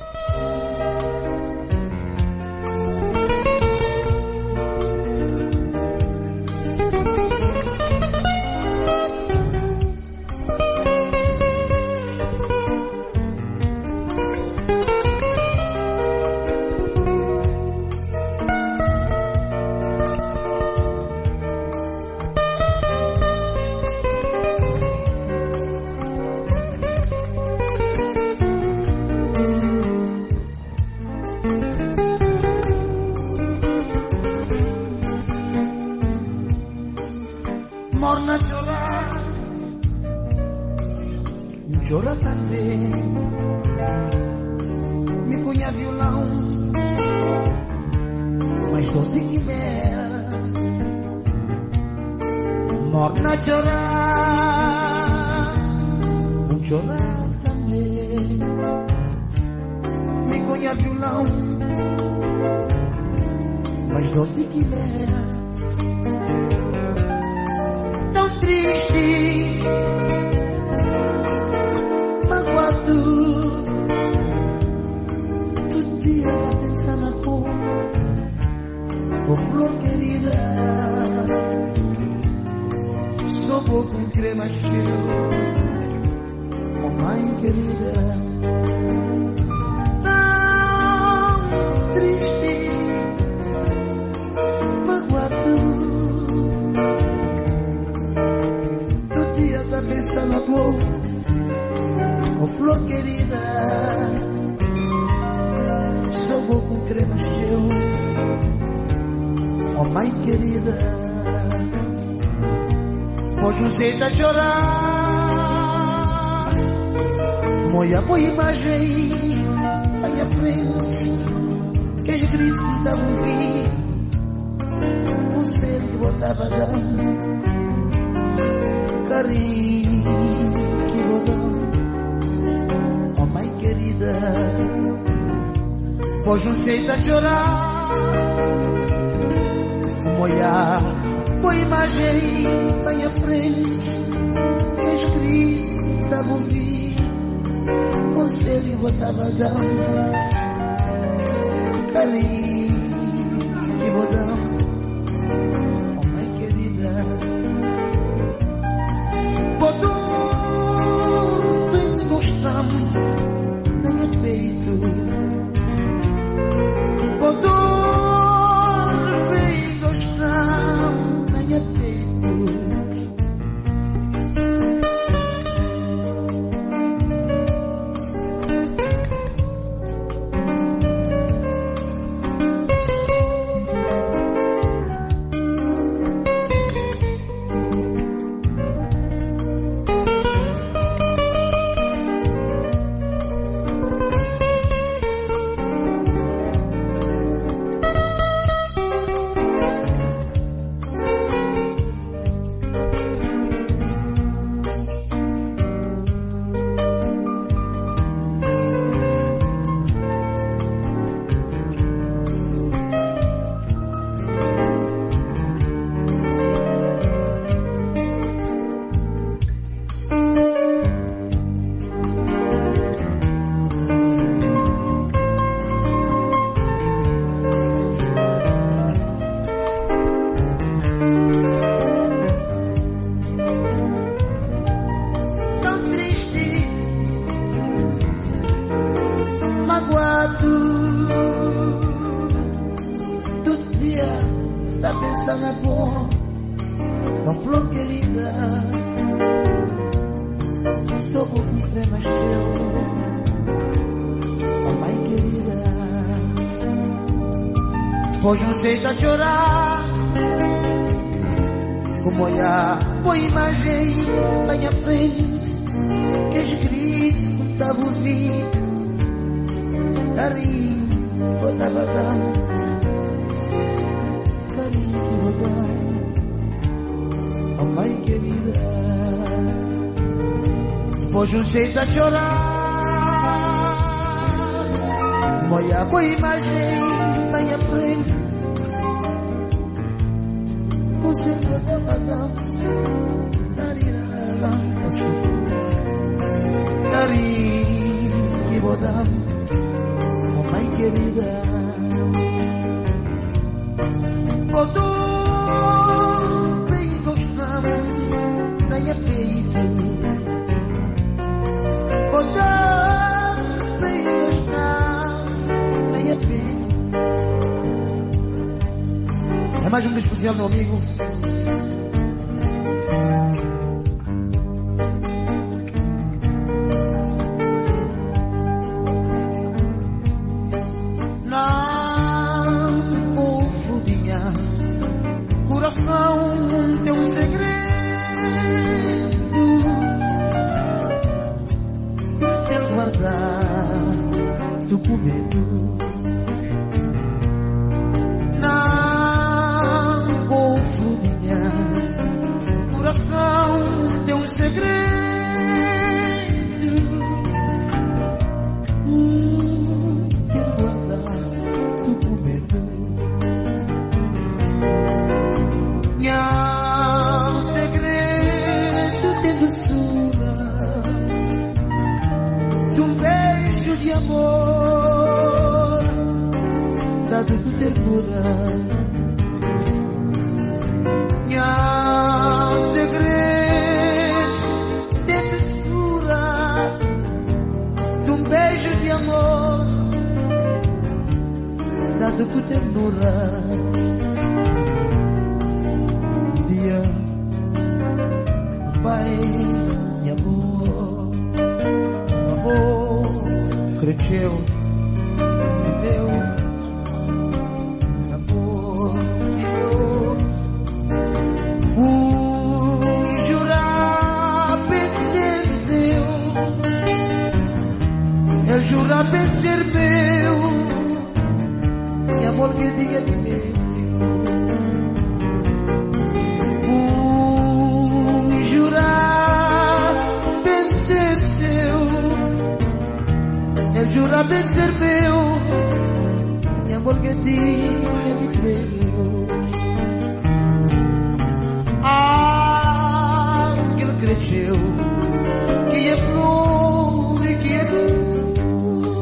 Morna chorar, chora também. Me punha violão, mas doce que mel. Morna chorar, chorar também. Me punha violão, mas doce que mel. Triste, magoado, todo dia a pensar na flor, oh flor querida, sou boa com crema cheia, oh mãe querida, tão triste, magoado. Pensa na flor, oh flor querida, sou bom com creme cheio, oh mãe querida, hoje um jeito a chorar, moia boa imagem à minha frente, que os gritos que estavam vindo, um centro botava dando carinho que vou dar, oh mãe querida, pois não sei tá chorar, molhar, boa imagem na minha frente, escrito, tava ouvindo, você me botava dando carinho que vou dar. Quando bem gostamos na minha peito, quando bem gostamos na minha peito, hoje não sei tá chorar, como olhar, boa imagem na minha frente, que os gritos que tava ouvindo, carinho que eu tava dando, carinho que eu dou, oh mãe querida, hoje não sei tá chorar, como olhar, boa imagem na minha frente, você me dava dando, carinho que vou dar, oh mãe querida, quando bem gostamos na minha peito, quando bem gostamos na minha peito. É mais um dia especial, meu amigo. Não confundinha, coração tem um segredo, quero guardar tu com medo. Tem um segredo, hum, quero guardar tu com medo. Meu segredo tem doçura de um beijo de amor dado com ternura. Meu segredo tem doçura de um beijo de amor dado com ternura. Um dia, pai, meu amor, meu amor cresceu, viveu. Jurar bem ser meu, e amor que diga de mim. vestir de Deus. Ah, que ele cresceu, que é flor e que é luz.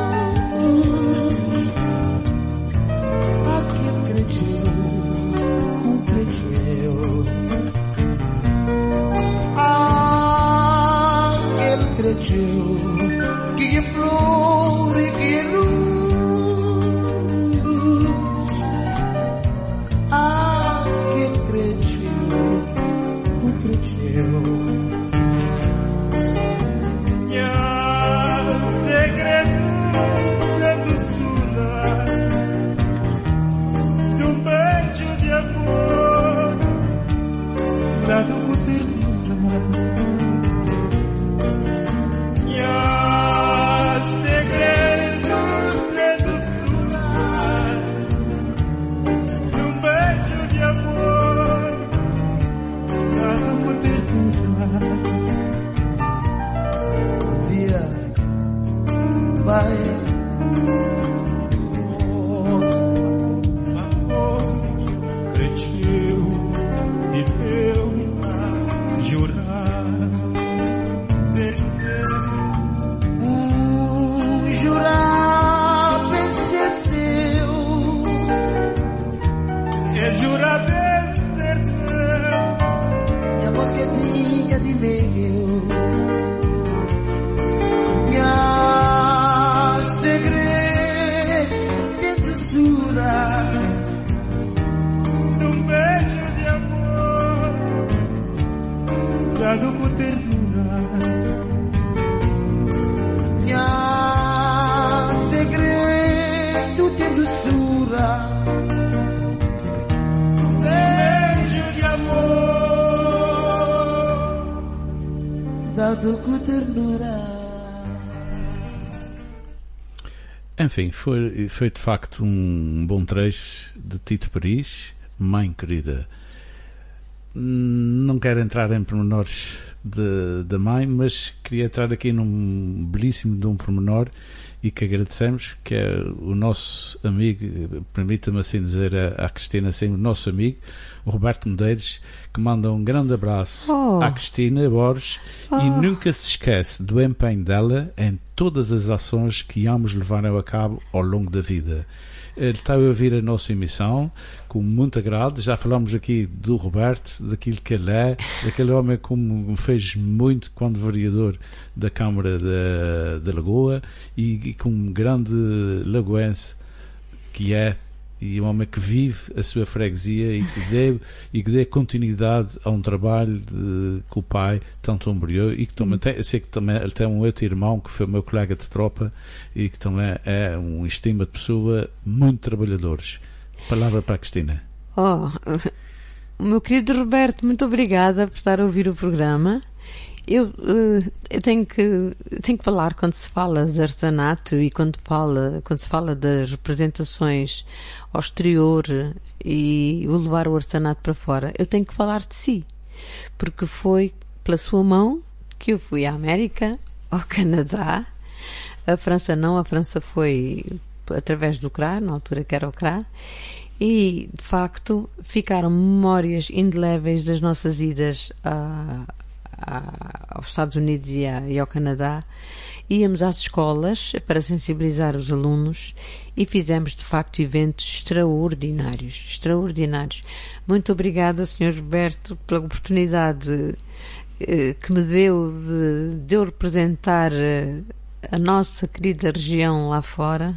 Ah, que ele cresceu, cresceu. Ah, que ele cresceu, que é flor e que é luz. Ah, que ele cresceu, cresceu. Minha segredo da doçura de um beijo de amor dado por ternura. Minha segredo da doçura de um beijo de amor dado por ternura. Dia vai Cresceu e eu jurar ser seu. um jurar vencer seu. É jurar ser seu. De amor que tinha de meu. Minha segredo de doçura. Um beijo de amor dado por ternura. Minha segredo de doçura. Beijo de amor Dado com ternura. Enfim, foi, foi de facto um bom trecho de Tito Paris, Mãe Querida. Não quero entrar em pormenores da mãe, mas queria entrar aqui num belíssimo de um pormenor e que agradecemos, que é o nosso amigo, permita-me assim dizer à, à Cristina, assim, o nosso amigo, o Roberto Medeiros, que manda um grande abraço oh. à Cristina Borges oh. e nunca se esquece do empenho dela em todas as ações que ambos levaram a cabo ao longo da vida. Ele está a ouvir a nossa emissão com muito agrado. Já falamos aqui do Roberto, daquilo que ele é, daquele homem como fez muito quando vereador da Câmara da, da Lagoa e, e com um grande lagoense que é, e um homem que vive a sua freguesia e que dê, e que dê continuidade a um trabalho de, que o pai tanto ombreou e que também tem, eu sei que também ele tem um outro irmão que foi meu colega de tropa e que também é um estima de pessoa muito trabalhadores. Palavra para a Cristina. Oh, meu querido Roberto, muito obrigada por estar a ouvir o programa. Eu, eu tenho que tenho que falar quando se fala de artesanato e quando fala quando se fala das representações ao exterior e o levar o artesanato para fora, eu tenho que falar de si, porque foi pela sua mão que eu fui à América, ao Canadá, a França não, a França foi através do C R A, na altura que era o C R A, e de facto ficaram memórias indeléveis das nossas idas a aos Estados Unidos e, a, e ao Canadá. Íamos às escolas para sensibilizar os alunos e fizemos de facto eventos extraordinários, extraordinários. Muito obrigada, senhor Roberto, pela oportunidade eh, que me deu de, de eu representar eh, a nossa querida região lá fora,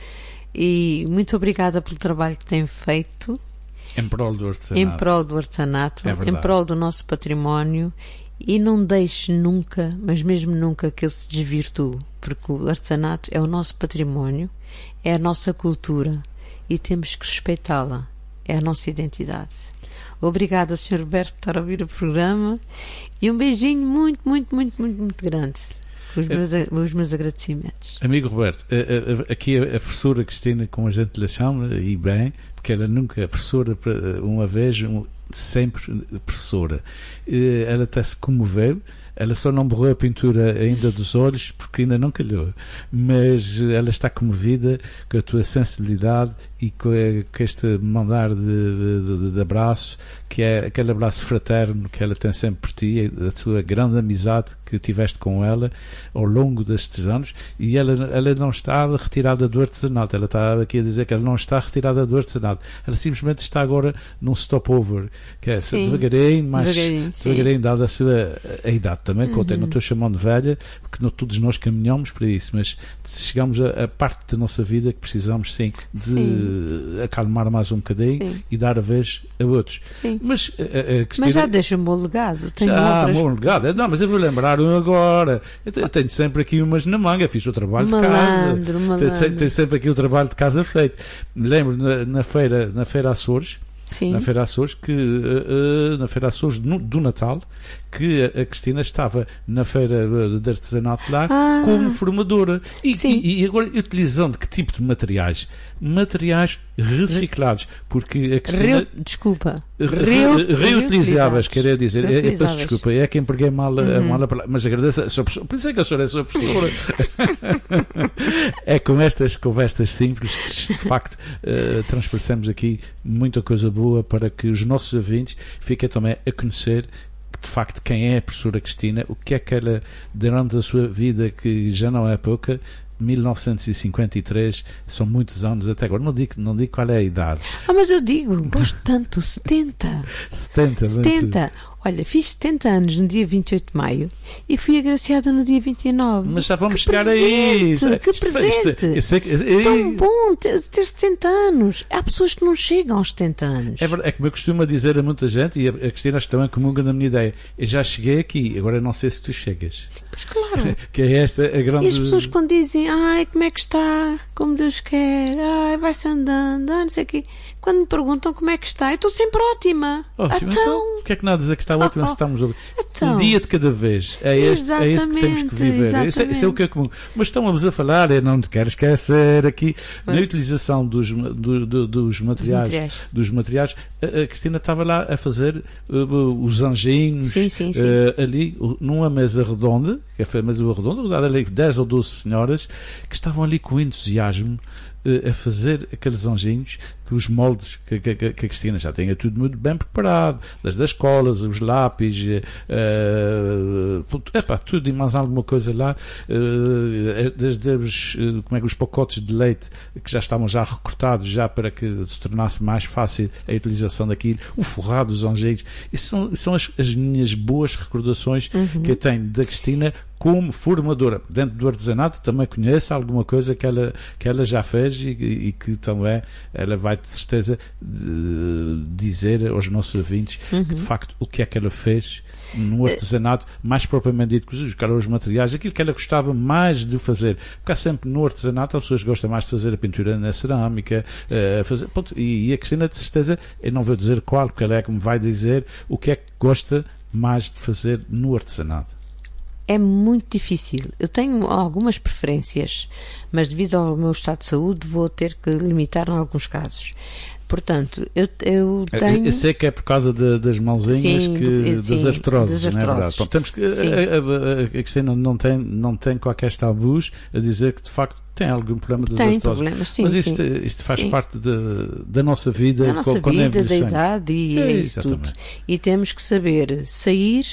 e muito obrigada pelo trabalho que tem feito em prol do artesanato, em prol do artesanato, é em prol do nosso património. E não deixe nunca, mas mesmo nunca, que ele se desvirtue, porque o artesanato é o nosso património, é a nossa cultura e temos que respeitá-la, é a nossa identidade. Obrigada, senhor Roberto, por estar a ouvir o programa e um beijinho muito, muito, muito, muito, muito grande. Os meus, os meus agradecimentos. Amigo Roberto, aqui a professora Cristina, como a gente lhe chama, e bem, porque ela nunca, a professora, uma vez, sempre professora. Ela até se comoveu. Ela só não borrou a pintura ainda dos olhos porque ainda não calhou, mas ela está comovida com a tua sensibilidade e com, a, com este mandar de, de, de abraço, que é aquele abraço fraterno que ela tem sempre por ti, a sua grande amizade que tiveste com ela ao longo destes anos. E ela, ela não está retirada do artesanato, ela está aqui a dizer que ela não está retirada do artesanato, ela simplesmente está agora num stopover, que é sim, devagarinho, mais devagarinho, devagarinho dada a sua a idade também, que uhum. eu não estou chamando velha, porque não todos nós caminhamos para isso, mas chegamos a, a parte da nossa vida que precisamos sim de sim. acalmar mais um bocadinho sim. e dar a vez a outros. Sim. Mas, a, a Cristina, mas já deixa um bom legado. Tenho ah, outras... um bom legado. Não, mas eu vou lembrar um agora. Eu tenho sempre aqui umas na manga, fiz o trabalho malandro, de casa. Malandro. Tenho, tenho sempre aqui o trabalho de casa feito. Me lembro na, na feira, na feira Açores, Sim. na Feira Açores, que, uh, na Feira Açores do, do Natal, que a, a Cristina estava na feira de artesanato lá ah, como formadora. E, e, e agora, utilizando que tipo de materiais? Materiais reciclados. Porque a Cristina... Reu, desculpa. Reu, re, reutilizáveis, queria dizer. É, é, peço desculpa, é que empreguei mal, uhum. a, mal a palavra, mas agradeço a sua professora. Por isso é que a senhora é a sua professora. É com estas conversas simples que, de facto, uh, transparecemos aqui muita coisa boa para que os nossos ouvintes fiquem também a conhecer de facto quem é a professora Cristina, o que é que ela, durante a sua vida, que já não é pouca, mil novecentos e cinquenta e três, são muitos anos até agora, não digo, não digo qual é a idade. Ah, mas eu digo, gosto tanto, setenta. setenta, setenta. Olha, fiz setenta anos no dia vinte e oito de maio e fui agraciada no dia vinte e nove. Mas já vamos que chegar presente, aí. Que presente! Isso é, isso é, é, tão bom ter, ter setenta anos. Há pessoas que não chegam aos setenta anos. É, é como eu costumo dizer a muita gente, e a, a Cristina acho que também comunga na minha ideia. Eu já cheguei aqui, agora não sei se tu chegas. Pois claro. Que é esta a grande... E as pessoas quando dizem, ai, como é que está? Como Deus quer, ai, vai-se andando, ai, não sei o quê. Quando me perguntam como é que está, eu estou sempre ótima. Ótima, então, então o que é que nada a dizer que está ótima oh, oh. se estamos a... então, um dia de cada vez. É este, é este que temos que viver. Isso é, isso é o que é comum. Mas estamos a falar, eu não te quero esquecer aqui, Bom. na utilização dos, do, do, dos materiais, materiais. Dos materiais, a, a Cristina estava lá a fazer uh, os anjinhos sim, sim, sim. Uh, ali numa mesa redonda, que foi a mesa redonda, ali dez ou doze senhoras que estavam ali com entusiasmo a fazer aqueles anjinhos, que os moldes que, que, que a Cristina já tinha tudo muito bem preparado, desde as colas, os lápis, uh, epá, tudo e mais alguma coisa lá, uh, desde os, uh, como é que os pacotes de leite que já estavam já recortados já para que se tornasse mais fácil a utilização daquilo, o forrado dos anjinhos. Isso são, são as, as minhas boas recordações uhum. que eu tenho da Cristina como formadora. Dentro do artesanato também conheço alguma coisa que ela, que ela já fez e, e que também ela vai de certeza de dizer aos nossos ouvintes uhum. que de facto o que é que ela fez no artesanato, mais propriamente dito, com os calores materiais, aquilo que ela gostava mais de fazer, porque há sempre no artesanato as pessoas gostam mais de fazer a pintura na cerâmica, uh, fazer, ponto, e, e a Cristina de certeza, eu não vou dizer qual, porque ela é que me vai dizer o que é que gosta mais de fazer no artesanato. É muito difícil. Eu tenho algumas preferências, mas devido ao meu estado de saúde vou ter que limitar em alguns casos. Portanto, eu, eu tenho... Eu sei que é por causa de, das mãozinhas, sim, que, sim, das artroses, não é verdade? Bom, temos que, a, a, a Cristina não tem, não tem qualquer tabus a dizer que de facto tem algum problema das tem artroses. Problemas, sim, mas isto, sim. isto faz sim. parte de, da nossa vida. Da nossa quando vida, é da idade e é, isso tudo. E temos que saber sair...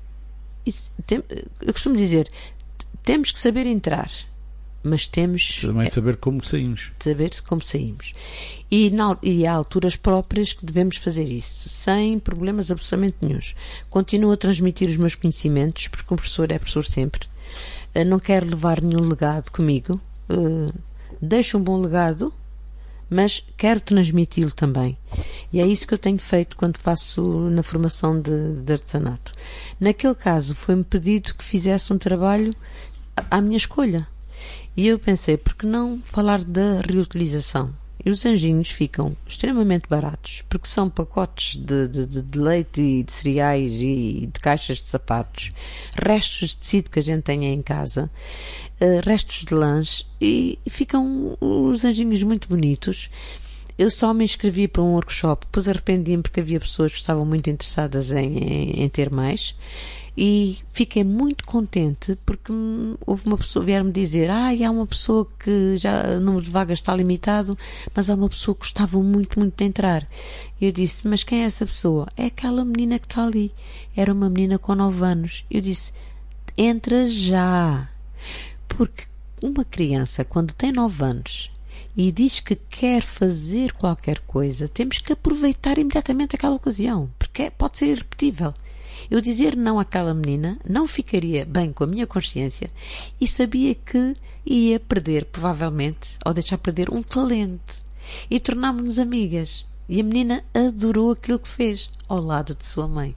Tem, eu costumo dizer, temos que saber entrar, mas temos também saber como saímos. Saber como saímos. E, na, e há alturas próprias que devemos fazer isso, sem problemas absolutamente nenhuns. Continuo a transmitir os meus conhecimentos, porque um professor é professor sempre. Não quero levar nenhum legado comigo. Deixo um bom legado, mas quero transmiti-lo também. E é isso que eu tenho feito quando faço na formação de, de artesanato. Naquele caso, foi-me pedido que fizesse um trabalho à minha escolha. E eu pensei, por que não falar da reutilização? E os anjinhos ficam extremamente baratos, porque são pacotes de, de, de leite e de cereais e de caixas de sapatos, restos de tecido que a gente tem em casa, uh, restos de lãs, e ficam os anjinhos muito bonitos. eu só me inscrevi para um workshop, depois arrependi-me porque havia pessoas que estavam muito interessadas em, em, em ter mais, e fiquei muito contente porque houve uma pessoa, vieram-me dizer, ah, há uma pessoa que já o número de vagas está limitado, mas há uma pessoa que gostava muito, muito de entrar. E eu disse, mas quem é essa pessoa? É aquela menina que está ali. Era uma menina com nove anos. Eu disse, entra já. Porque uma criança, quando tem nove anos e diz que quer fazer qualquer coisa, temos que aproveitar imediatamente aquela ocasião, porque pode ser irrepetível. Eu dizer não àquela menina não ficaria bem com a minha consciência e sabia que ia perder, provavelmente, ou deixar perder um talento. E tornámos-nos amigas. E a menina adorou aquilo que fez, ao lado de sua mãe.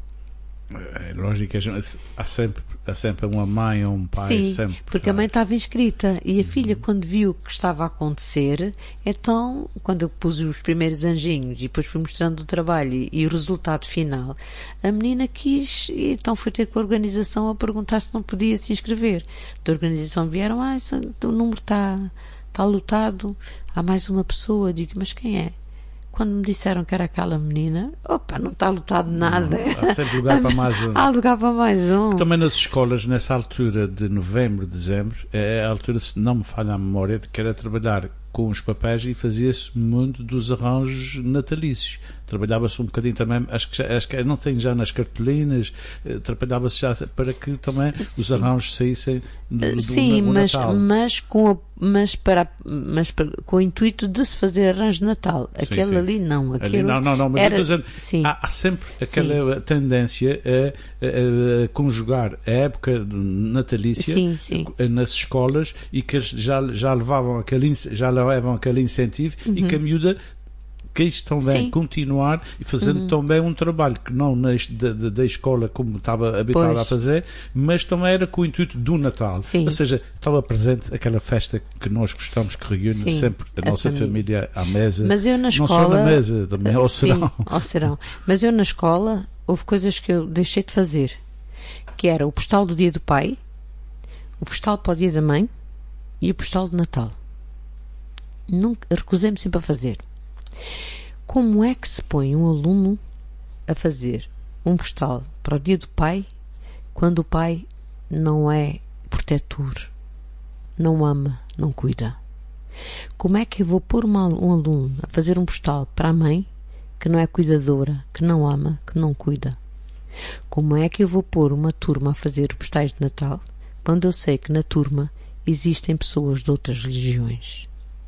É lógico, há sempre, há sempre uma mãe ou um pai. Sim, sempre porque a mãe estava inscrita e a filha, quando viu o que estava a acontecer, então, quando eu pus os primeiros anjinhos e depois fui mostrando o trabalho e, e o resultado final, a menina quis, e então foi ter com a organização a perguntar se não podia se inscrever. Da organização vieram, ah, isso, o número está, está lotado, há mais uma pessoa. Eu digo, mas quem é? Quando me disseram que era aquela menina, opa, não está lotado nada. Não, há sempre lugar para mais um. Há lugar para mais um. Também nas escolas, nessa altura de novembro, dezembro, é a altura, se não me falha a memória, de que era trabalhar com os papéis e fazia-se muito dos arranjos natalícios. Trabalhava-se um bocadinho também, acho que, já, acho que não tem já nas cartolinas, trabalhava-se já para que também sim. os arranjos saíssem do, do sim, do mas, Natal. mas, com a, mas, para, mas para, com o intuito de se fazer arranjo de Natal. Aquele sim, sim. ali não. Aquele ali, não, não, não, mas era, eu estou dizendo, sim. há, há sempre aquela sim. tendência a, a, a conjugar a época natalícia sim, sim. nas escolas e que já, já levavam aquele, já levavam aquele incentivo uhum. e que a miúda quis também Sim. continuar e fazendo uhum. também um trabalho que não na, da, da escola como estava habituado pois. a fazer, mas também era com o intuito do Natal. Sim. Ou seja, estava presente aquela festa que nós gostamos, que reúne Sim, sempre a, a nossa família. família à mesa. Mas eu na escola, não só na mesa, também ao serão. Sim, ao serão. Mas eu na escola houve coisas que eu deixei de fazer, que era o postal do dia do pai, o postal para o dia da mãe e o postal de Natal. Nunca, recusei-me sempre a fazer. Como é que se põe um aluno a fazer um postal para o dia do pai quando o pai não é protetor, não ama, não cuida? Como é que eu vou pôr uma, um aluno a fazer um postal para a mãe que não é cuidadora, que não ama, que não cuida? Como é que eu vou pôr uma turma a fazer postais de Natal quando eu sei que na turma existem pessoas de outras religiões?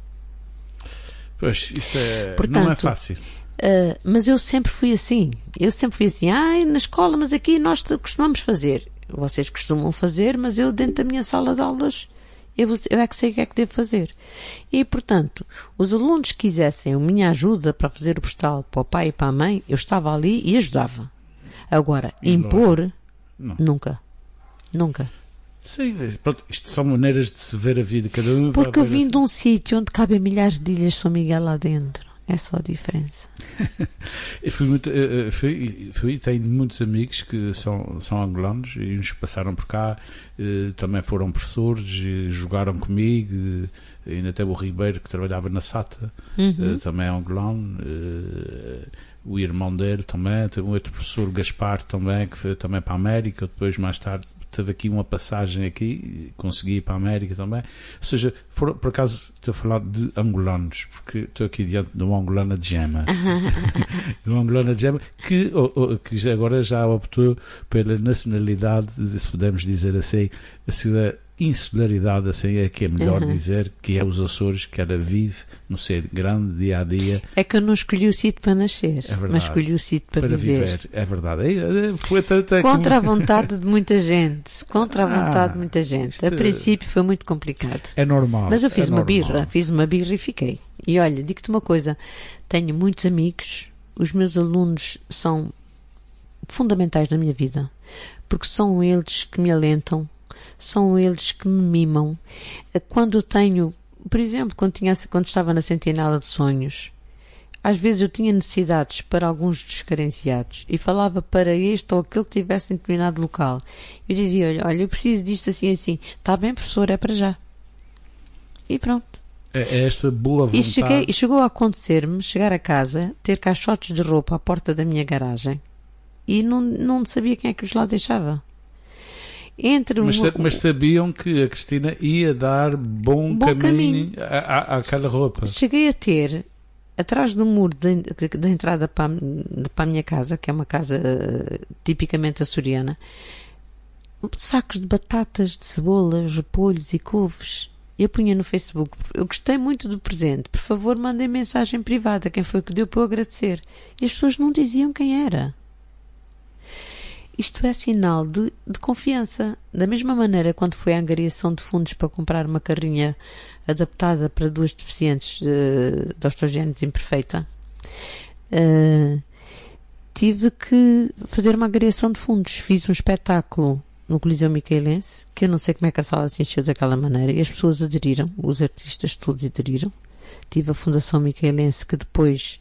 Pois, isso é, Portanto, não é fácil. Uh, mas eu sempre fui assim. Eu sempre fui assim, ah, na escola, mas aqui nós costumamos fazer. Vocês costumam fazer, mas eu dentro da minha sala de aulas, eu, eu é que sei o que é que devo fazer. E, portanto, os alunos que quisessem a minha ajuda para fazer o postal para o pai e para a mãe, eu estava ali e ajudava. Agora, impor, não. nunca. Nunca. Sim, pronto, isto são maneiras de se ver a vida, cada um. Porque eu vim assim. de um sítio onde cabem milhares de ilhas São Miguel lá dentro. É só a diferença. eu fui muito, uh, fui, fui, tenho muitos amigos que são, são angolanos e uns passaram por cá, uh, também foram professores, e jogaram comigo, uh, ainda até o Ribeiro que trabalhava na SATA, uhum. uh, também é angolano. Uh, o irmão dele também, um outro professor, Gaspar, também, que foi também para a América, depois mais tarde teve aqui uma passagem aqui, consegui ir para a América também. Ou seja, for, por acaso estou a falar de angolanos, porque estou aqui diante de uma angolana de gema. de uma angolana de gema que, oh, oh, que agora já optou pela nacionalidade, se podemos dizer assim, a sua insularidade, assim é que é melhor uhum. dizer, que é os Açores, que ela vive no ser grande, dia a dia. É que eu não escolhi o sítio para nascer, é mas escolhi o sítio para, para viver. viver. É verdade. Foi tanto contra como... a vontade de muita gente. Contra a vontade ah, de muita gente. Isto... A princípio foi muito complicado. É normal. Mas eu fiz é uma normal. birra, fiz uma birra e fiquei. E olha, digo-te uma coisa, tenho muitos amigos, os meus alunos são fundamentais na minha vida, porque são eles que me alentam, são eles que me mimam. Quando eu tenho, por exemplo, quando, tinha, quando estava na Sentinela de Sonhos, às vezes eu tinha necessidades para alguns descarenciados e falava para este ou aquele que tivesse em determinado local. Eu dizia, olha, olha, eu preciso disto assim, assim. Está bem, professor, é para já. E pronto. É esta boa vontade. E, cheguei, e chegou a acontecer-me chegar a casa, ter caixotes de roupa à porta da minha garagem e não, não sabia quem é que os lá deixava. Entre mas, uma, mas sabiam que a Cristina ia dar bom, bom caminho, caminho. À, à, àquela roupa. Cheguei a ter, atrás do muro da entrada para, para a minha casa, que é uma casa uh, tipicamente açoriana, sacos de batatas, de cebolas, repolhos e couves. Eu punha no Facebook: eu gostei muito do presente, por favor mandem mensagem privada, quem foi que deu para eu agradecer. E as pessoas não diziam quem era. Isto é sinal de, de confiança. Da mesma maneira, quando foi a angariação de fundos para comprar uma carrinha adaptada para duas deficientes uh, de osteogénese imperfeita, uh, tive que fazer uma angariação de fundos. Fiz um espetáculo no Coliseu Micaelense, que eu não sei como é que a sala se encheu daquela maneira, e as pessoas aderiram, os artistas todos aderiram. Tive a Fundação Micaelense, que depois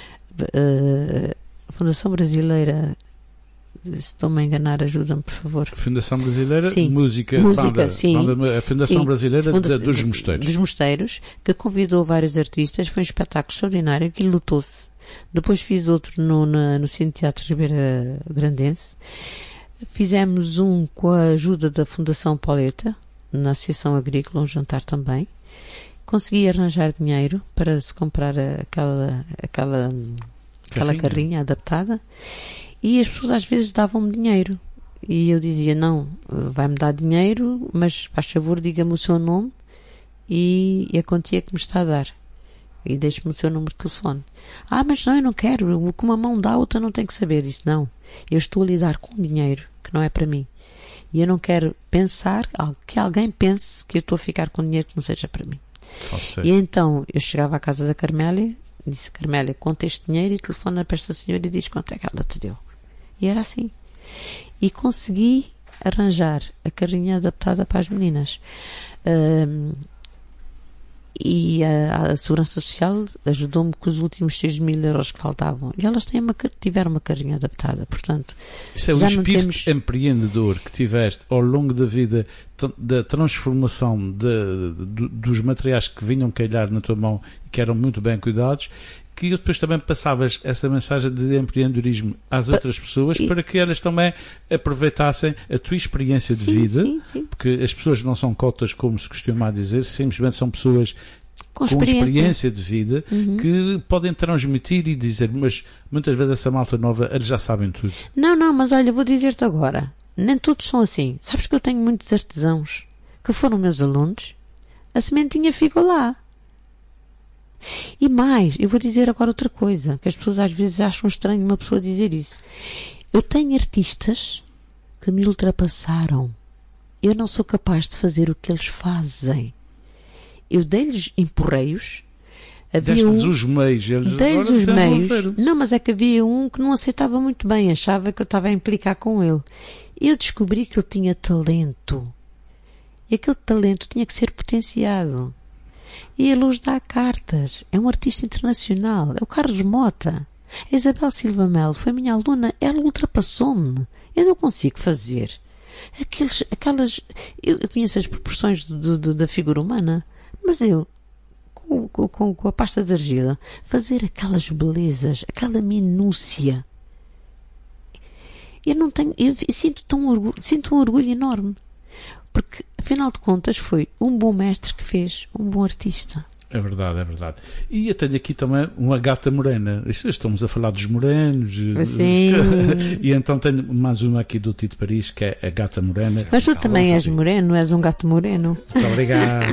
uh, a Fundação Brasileira, se estou-me a enganar, ajuda-me, por favor. Fundação Brasileira, sim. música, música banda, sim. banda, a Fundação sim. Brasileira Funda- de, dos Mosteiros. Dos Mosteiros, que convidou vários artistas, foi um espetáculo extraordinário, que lutou-se. Depois fiz outro no, na, no Cine Teatro Ribeira Grandense. Fizemos um com a ajuda da Fundação Pauleta, na Associação Agrícola, um jantar também. Consegui arranjar dinheiro para se comprar aquela, aquela, aquela carrinha. carrinha adaptada. E as pessoas às vezes davam-me dinheiro. E eu dizia: não, vai-me dar dinheiro, mas faz favor, diga-me o seu nome e, e a quantia que me está a dar. E deixe-me o seu número de telefone. Ah, mas não, eu não quero. O que uma mão dá, a outra não tem que saber. Disse: não, eu estou a lidar com dinheiro que não é para mim. E eu não quero pensar, que alguém pense que eu estou a ficar com dinheiro que não seja para mim. E então eu chegava à casa da Carmélia, disse: Carmélia, conta este dinheiro e telefona para esta senhora e diz quanto é que ela te deu. E era assim. E consegui arranjar a carrinha adaptada para as meninas. Um, e a, a Segurança Social ajudou-me com os últimos seis mil euros que faltavam. E elas têm uma, tiveram uma carrinha adaptada. Portanto, isso é o já espírito não temos... empreendedor que tiveste ao longo da vida, da transformação de, de, dos materiais que vinham calhar na tua mão e que eram muito bem cuidados, que depois também passavas essa mensagem de empreendedorismo às outras pessoas e... para que elas também aproveitassem a tua experiência de sim, vida, sim, sim. porque as pessoas não são cotas, como se costuma dizer, simplesmente são pessoas com, com experiência. experiência de vida, uhum. que podem transmitir e dizer, mas muitas vezes essa malta nova, eles já sabem tudo. Não, não, mas olha, vou dizer-te agora, nem todos são assim. Sabes que eu tenho muitos artesãos que foram meus alunos, a sementinha ficou lá. E mais, eu vou dizer agora outra coisa, que as pessoas às vezes acham estranho uma pessoa dizer isso. Eu tenho artistas que me ultrapassaram. Eu não sou capaz de fazer o que eles fazem. Eu dei-lhes empurreios. Deste-lhes um, os meios. Eles dei-lhes os meios. Não, mas é que havia um que não aceitava muito bem, achava que eu estava a implicar com ele. Eu descobri que ele tinha talento. E aquele talento tinha que ser potenciado. E ele hoje dá cartas. É um artista internacional. É o Carlos Mota. A Isabel Silva Melo foi minha aluna. Ela ultrapassou-me. Eu não consigo fazer. Aqueles, aquelas... Eu, eu conheço as proporções do, do, da figura humana. Mas eu, com, com, com a pasta de argila, fazer aquelas belezas, aquela minúcia. Eu não tenho... Eu, eu sinto, tão orgulho, sinto um orgulho enorme. Porque, afinal de contas, foi um bom mestre que fez um bom artista. É verdade, é verdade. E eu tenho aqui também uma gata morena. Estamos a falar dos morenos. Sim. E então tenho mais uma aqui do Tito Paris, que é a gata morena. Mas tu também és moreno, és um gato moreno. Muito obrigado.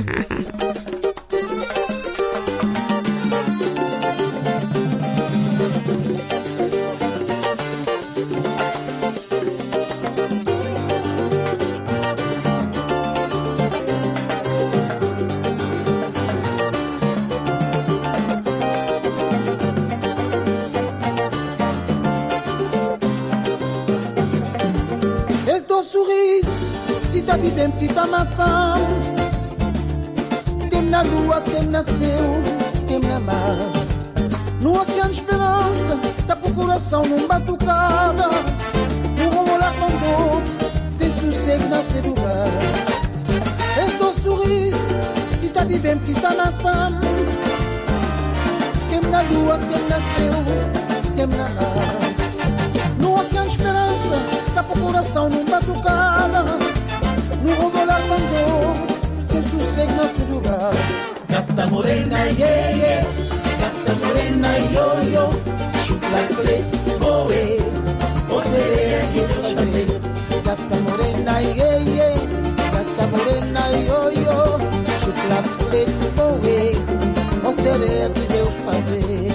Vivem Tita Matão. Tem na rua, tem na céu, tem na mar. No oceano esperança, tá pro coração num batucada. O rumo lá com doce, sem sossego nascer lugar. És do sorriso, Tita Vivem Tita Natam, tem na lua, tem na céu, tem na mar. No oceano de esperança, tá pro coração num batucada. No robolar tambores, sem sossego nesse lugar. Gata morena, yeah, yeah. Gata morena, yo, yo. Chocolate, boé. Ô sereia que Deus fazer. Gata morena, yeah, yeah. Gata morena, yo, yo. Chocolate, boé. Ô sereia que Deus fazer.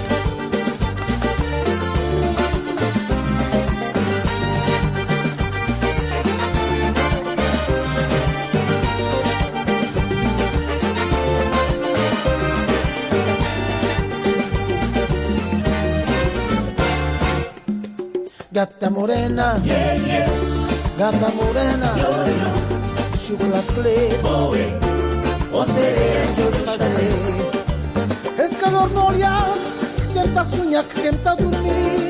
Gata morena, yeah, yeah. Gata morena, yo, yo. Chocolate, boé. Ô sereia que eu fazer. Esse calor no olhar que tenta sonhar, que tenta dormir.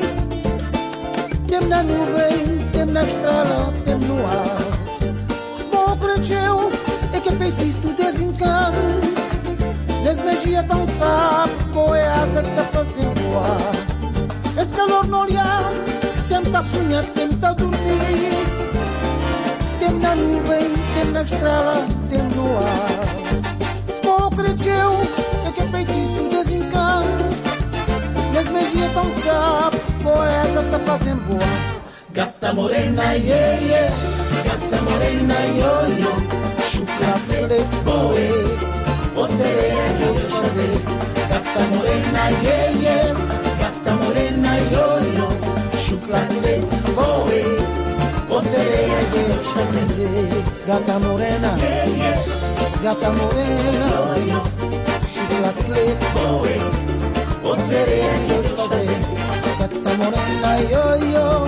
Tem na nuvem, tem na estrela, tem no ar. Se bom cresceu, é que é feitiço do desencanto. Nesse magia tão sabe qual é a asa que tá fazendo voar. Esse calor no olhar tenta sonhar, tenta dormir. Tem na nuvem, tem na estrela, tem no ar. Se for cresceu, é que é feitiço do desencanto. Nas magias tão sabe, poeta tá fazendo boa. Gata morena, yeah, yeah. Gata morena, yo, yo. Chocolate, boé. Ô sereia que eu vou fazer. Gata morena, yeah, yeah. Gata morena, yo, yo. Chocolate, boé. Ô sereia que eu vou fazer. Gata morena, yeah, yeah. Gata morena, yo, yo. Chocolate, boé. Ô sereia que eu vou fazer. Gata morena, yo, yo.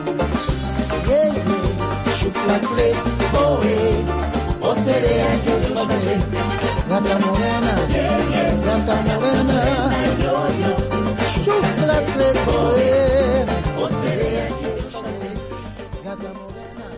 Yeah, yeah. Chocolate, boé. Ô sereia que eu vou fazer. Gata morena, yeah, yeah. Gata morena, yo, yo. Chocolate, boé. Ô sereia que eu vou fazer. Gata morena.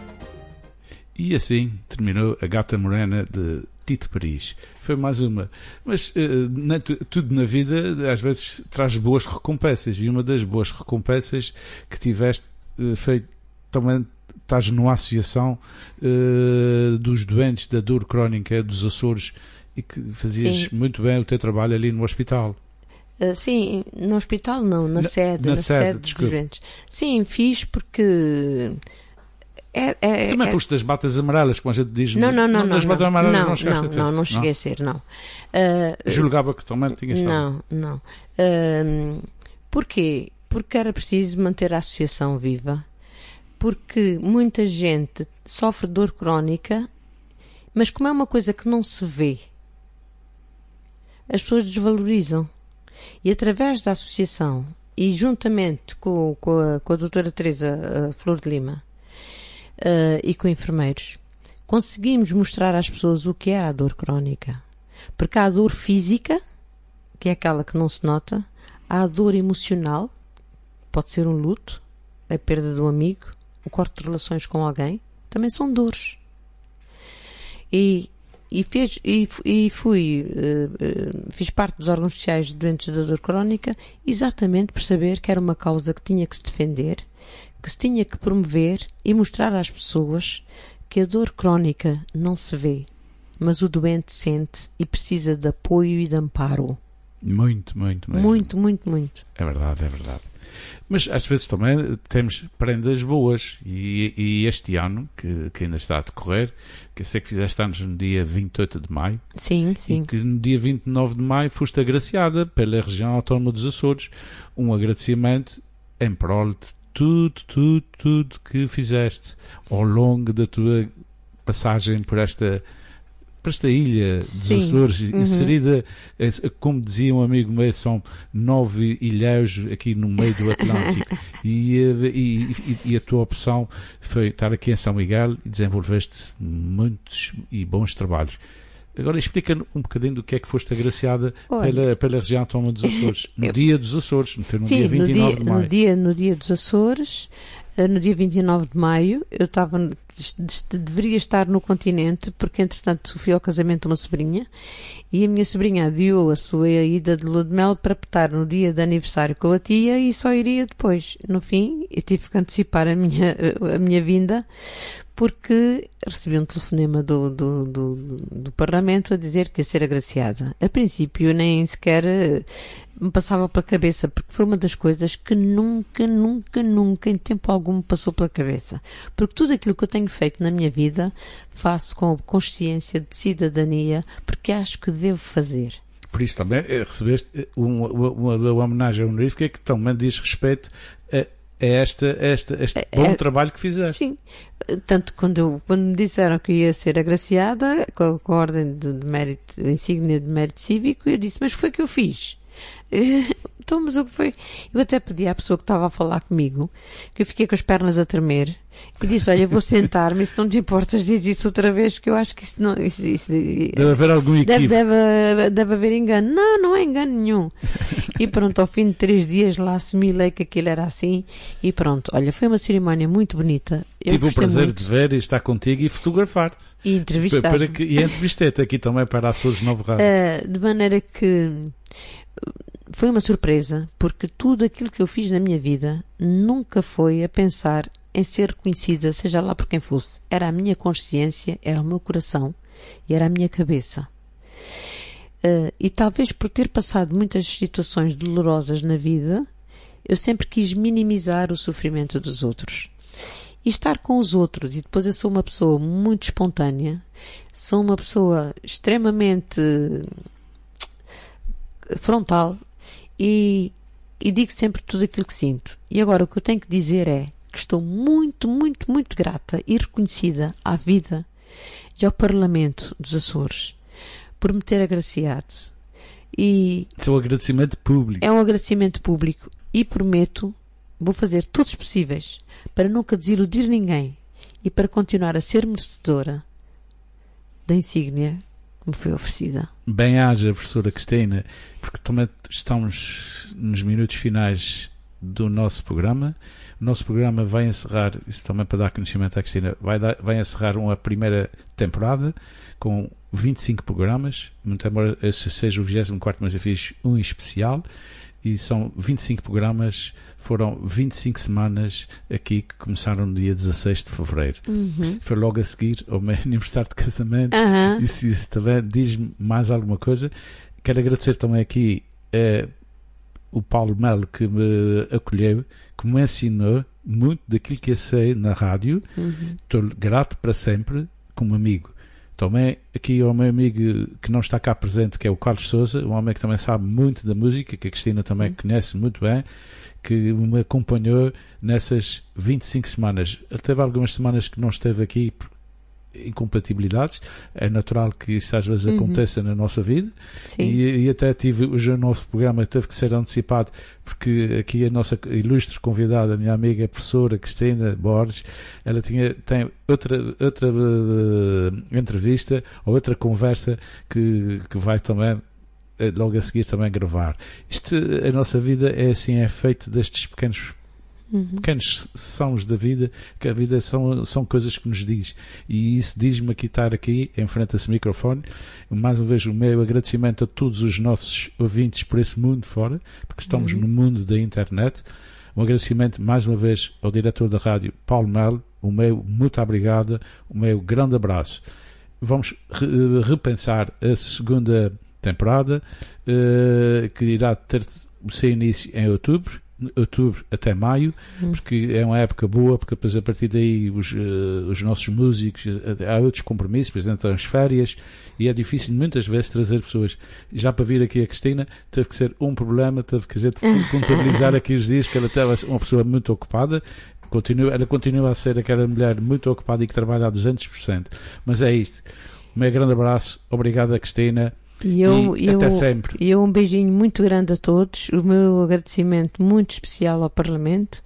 E assim terminou a Gata Morena de Tito Paris. Foi mais uma. Mas uh, na, tudo na vida às vezes traz boas recompensas, e uma das boas recompensas que tiveste uh, foi também estás numa associação uh, dos doentes da dor crónica dos Açores, e que fazias sim. muito bem o teu trabalho ali no hospital. Uh, sim, no hospital não, na, na sede, na, na sede, sede dos doentes. Sim, fiz porque é, é, também é... foste das batas amarelas, como a gente diz. Não, não, não, não, das não, batas não, amarelas não, não chegaste não, a ter. não, não cheguei não? a ser, não. Uh, Julgava que também tinhas estado. Não, não. Uh, porquê? Porque era preciso manter a associação viva, porque muita gente sofre dor crónica, mas como é uma coisa que não se vê, as pessoas desvalorizam. E através da associação, e juntamente com, com, a, com a doutora Teresa Flor de Lima uh, e com enfermeiros, conseguimos mostrar às pessoas o que é a dor crónica. Porque há a dor física, que é aquela que não se nota, há a dor emocional, pode ser um luto, a perda de um amigo, o corte de relações com alguém, também são dores. E, e, fez, e, e fui, uh, uh, fiz parte dos órgãos sociais de doentes da dor crónica exatamente por saber que era uma causa que tinha que se defender, que se tinha que promover e mostrar às pessoas que a dor crónica não se vê, mas o doente sente e precisa de apoio e de amparo. Muito, muito, muito. Muito, muito, muito. É verdade, é verdade. Mas às vezes também temos prendas boas, e, e este ano, que, que ainda está a decorrer, que eu sei que fizeste anos no dia vinte e oito de maio. Sim, sim. E que no dia vinte e nove de maio foste agraciada pela região autónoma dos Açores. Um agradecimento em prol de tudo, tudo, tudo que fizeste ao longo da tua passagem por esta... para esta ilha dos Sim. Açores, uhum. inserida, como dizia um amigo meu, são nove ilhéus aqui no meio do Atlântico. e, e, e, e a tua opção foi estar aqui em São Miguel e desenvolveste muitos e bons trabalhos. Agora explica-nos um bocadinho do que é que foste agraciada pela, pela região autónoma dos Açores. No eu, dia dos Açores, foi no sim, dia vinte e nove no dia, de maio. No dia, no dia dos Açores, no dia vinte e nove de maio. Eu estava, deveria estar no continente, porque entretanto fui ao casamento de uma sobrinha, e a minha sobrinha adiou a sua ida de lua de mel para estar no dia de aniversário com a tia e só iria depois. No fim, eu tive que antecipar a minha, a minha vinda, porque recebi um telefonema do, do, do, do Parlamento a dizer que ia ser agraciada. A princípio nem sequer me passava pela cabeça, porque foi uma das coisas que nunca, nunca, nunca, em tempo algum me passou pela cabeça. Porque tudo aquilo que eu tenho feito na minha vida, faço com consciência de cidadania, porque acho que devo fazer. Por isso também recebeste uma, uma, uma homenagem honorífica que também diz respeito a É esta, esta, este bom é, trabalho que fizeste. Sim. Tanto quando, eu, quando me disseram que ia ser agraciada com a, com a ordem de, de mérito, insígnia de mérito cívico, eu disse, mas foi que eu fiz. Então, mas o que foi? Eu até pedi à pessoa que estava a falar comigo, que eu fiquei com as pernas a tremer, e disse, olha, vou sentar-me, se não te importas, diz isso outra vez, que eu acho que isso não... Isso, isso, deve haver algum equívoco. Deve, deve, deve haver engano. Não, não é engano nenhum. E pronto, ao fim de três dias lá assimilei que aquilo era assim, e pronto, olha, foi uma cerimónia muito bonita. Eu tive o prazer muito. de ver e estar contigo e fotografar-te. E entrevistar. Para, para que, e entrevistei-te aqui também para a Açores Novo Rádio. Uh, de maneira que foi uma surpresa, porque tudo aquilo que eu fiz na minha vida nunca foi a pensar em ser reconhecida, seja lá por quem fosse. Era a minha consciência, era o meu coração e era a minha cabeça. Uh, e talvez por ter passado muitas situações dolorosas na vida, eu sempre quis minimizar o sofrimento dos outros. E estar com os outros, e depois eu sou uma pessoa muito espontânea, sou uma pessoa extremamente frontal e, e digo sempre tudo aquilo que sinto. E agora o que eu tenho que dizer é que estou muito, muito, muito grata e reconhecida à vida e ao Parlamento dos Açores por me ter agraciado. E é um agradecimento público. É um agradecimento público e prometo, vou fazer todos os possíveis para nunca desiludir ninguém e para continuar a ser merecedora da insígnia que me foi oferecida. Bem-haja, professora Cristina, porque também estamos nos minutos finais do nosso programa. O nosso programa vai encerrar, isso também para dar conhecimento à Cristina, vai, dar, vai encerrar uma primeira temporada com vinte e cinco programas, muito embora esse seja o vigésimo quarto, mas eu fiz um especial, e são vinte e cinco programas, foram vinte e cinco semanas aqui que começaram no dia dezasseis de fevereiro. Uhum. Foi logo a seguir ao meu aniversário de casamento. Uhum. Isso, isso também diz-me mais alguma coisa. Quero agradecer também aqui uh, o Paulo Melo, que me acolheu, que me ensinou muito daquilo que eu sei na rádio. Uhum. Estou grato para sempre como amigo. Também aqui ao meu amigo que não está cá presente, que é o Carlos Sousa, um homem que também sabe muito da música, que a Cristina também uhum. conhece muito bem, que me acompanhou nessas vinte e cinco semanas. Teve algumas semanas que não esteve aqui por incompatibilidades, é natural que isso às vezes uhum. aconteça na nossa vida. e, e até tive hoje o nosso programa teve que ser antecipado porque aqui a nossa ilustre convidada, a minha amiga a professora Cristina Borges, ela tinha, tem outra, outra uh, entrevista ou outra conversa que, que vai também uh, logo a seguir também gravar. Isto, a nossa vida é assim, é feito destes pequenos Uhum. pequenos sons da vida, que a vida são, são coisas que nos diz, e isso diz-me aqui estar aqui em frente a esse microfone. Mais uma vez o meu agradecimento a todos os nossos ouvintes por esse mundo fora, porque estamos uhum. no mundo da internet. Um agradecimento mais uma vez ao diretor da rádio Paulo Melo, o meu muito obrigado, o meu grande abraço. Vamos re- repensar a segunda temporada, uh, que irá ter o seu início em outubro outubro até maio, hum. porque é uma época boa, porque depois a partir daí os, uh, os nossos músicos, há outros compromissos, por exemplo, as férias, e é difícil muitas vezes trazer pessoas. Já para vir aqui a Cristina teve que ser um problema, teve que a gente contabilizar aqui os dias, porque ela estava uma pessoa muito ocupada. Continua, ela continua a ser aquela mulher muito ocupada e que trabalha a duzentos por cento, mas é isto. O meu grande abraço, obrigado a Cristina. E, eu, e eu, até sempre. E eu um beijinho muito grande a todos, o meu agradecimento muito especial ao Parlamento,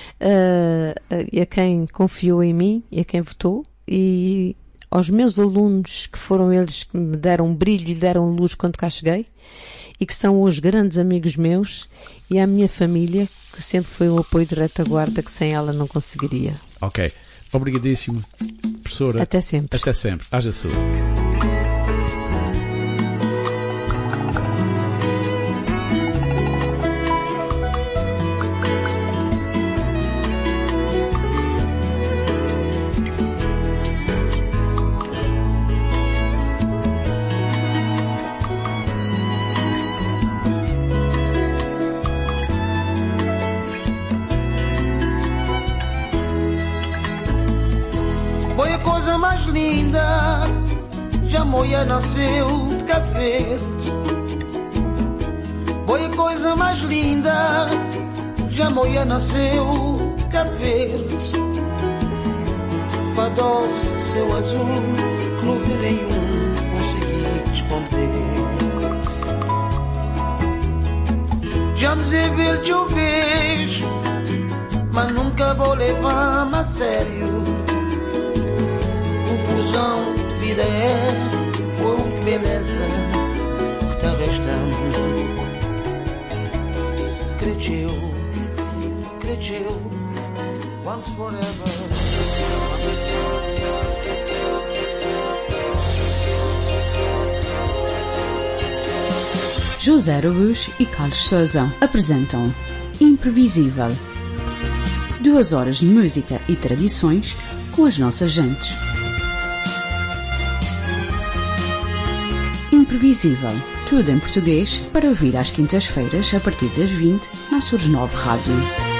uh, a, a quem confiou em mim e a quem votou, e aos meus alunos, que foram eles que me deram brilho e deram luz quando cá cheguei, e que são hoje grandes amigos meus, e a minha família, que sempre foi o apoio de retaguarda, que sem ela não conseguiria. Ok. Obrigadíssimo, professora. Até sempre. Até sempre. Haja saúde. Foi a coisa mais linda, já Moia nasceu de Cabo Verde. Foi a coisa mais linda, já Moia nasceu de Cabo Verde. Padoce de seu azul, que no ver nenhum consegui esconder. Já me zebel de ouvir, mas nunca vou levar-me a sério. Confusão de vida é, oh que beleza que está restando. Cresceu, cresceu, once forever. José Araújo e Carlos Sousa apresentam Imprevisível. Duas horas de música e tradições com as nossas gentes. Imprevisível. Tudo em português para ouvir às quintas-feiras a partir das vinte na Açores nove Rádio.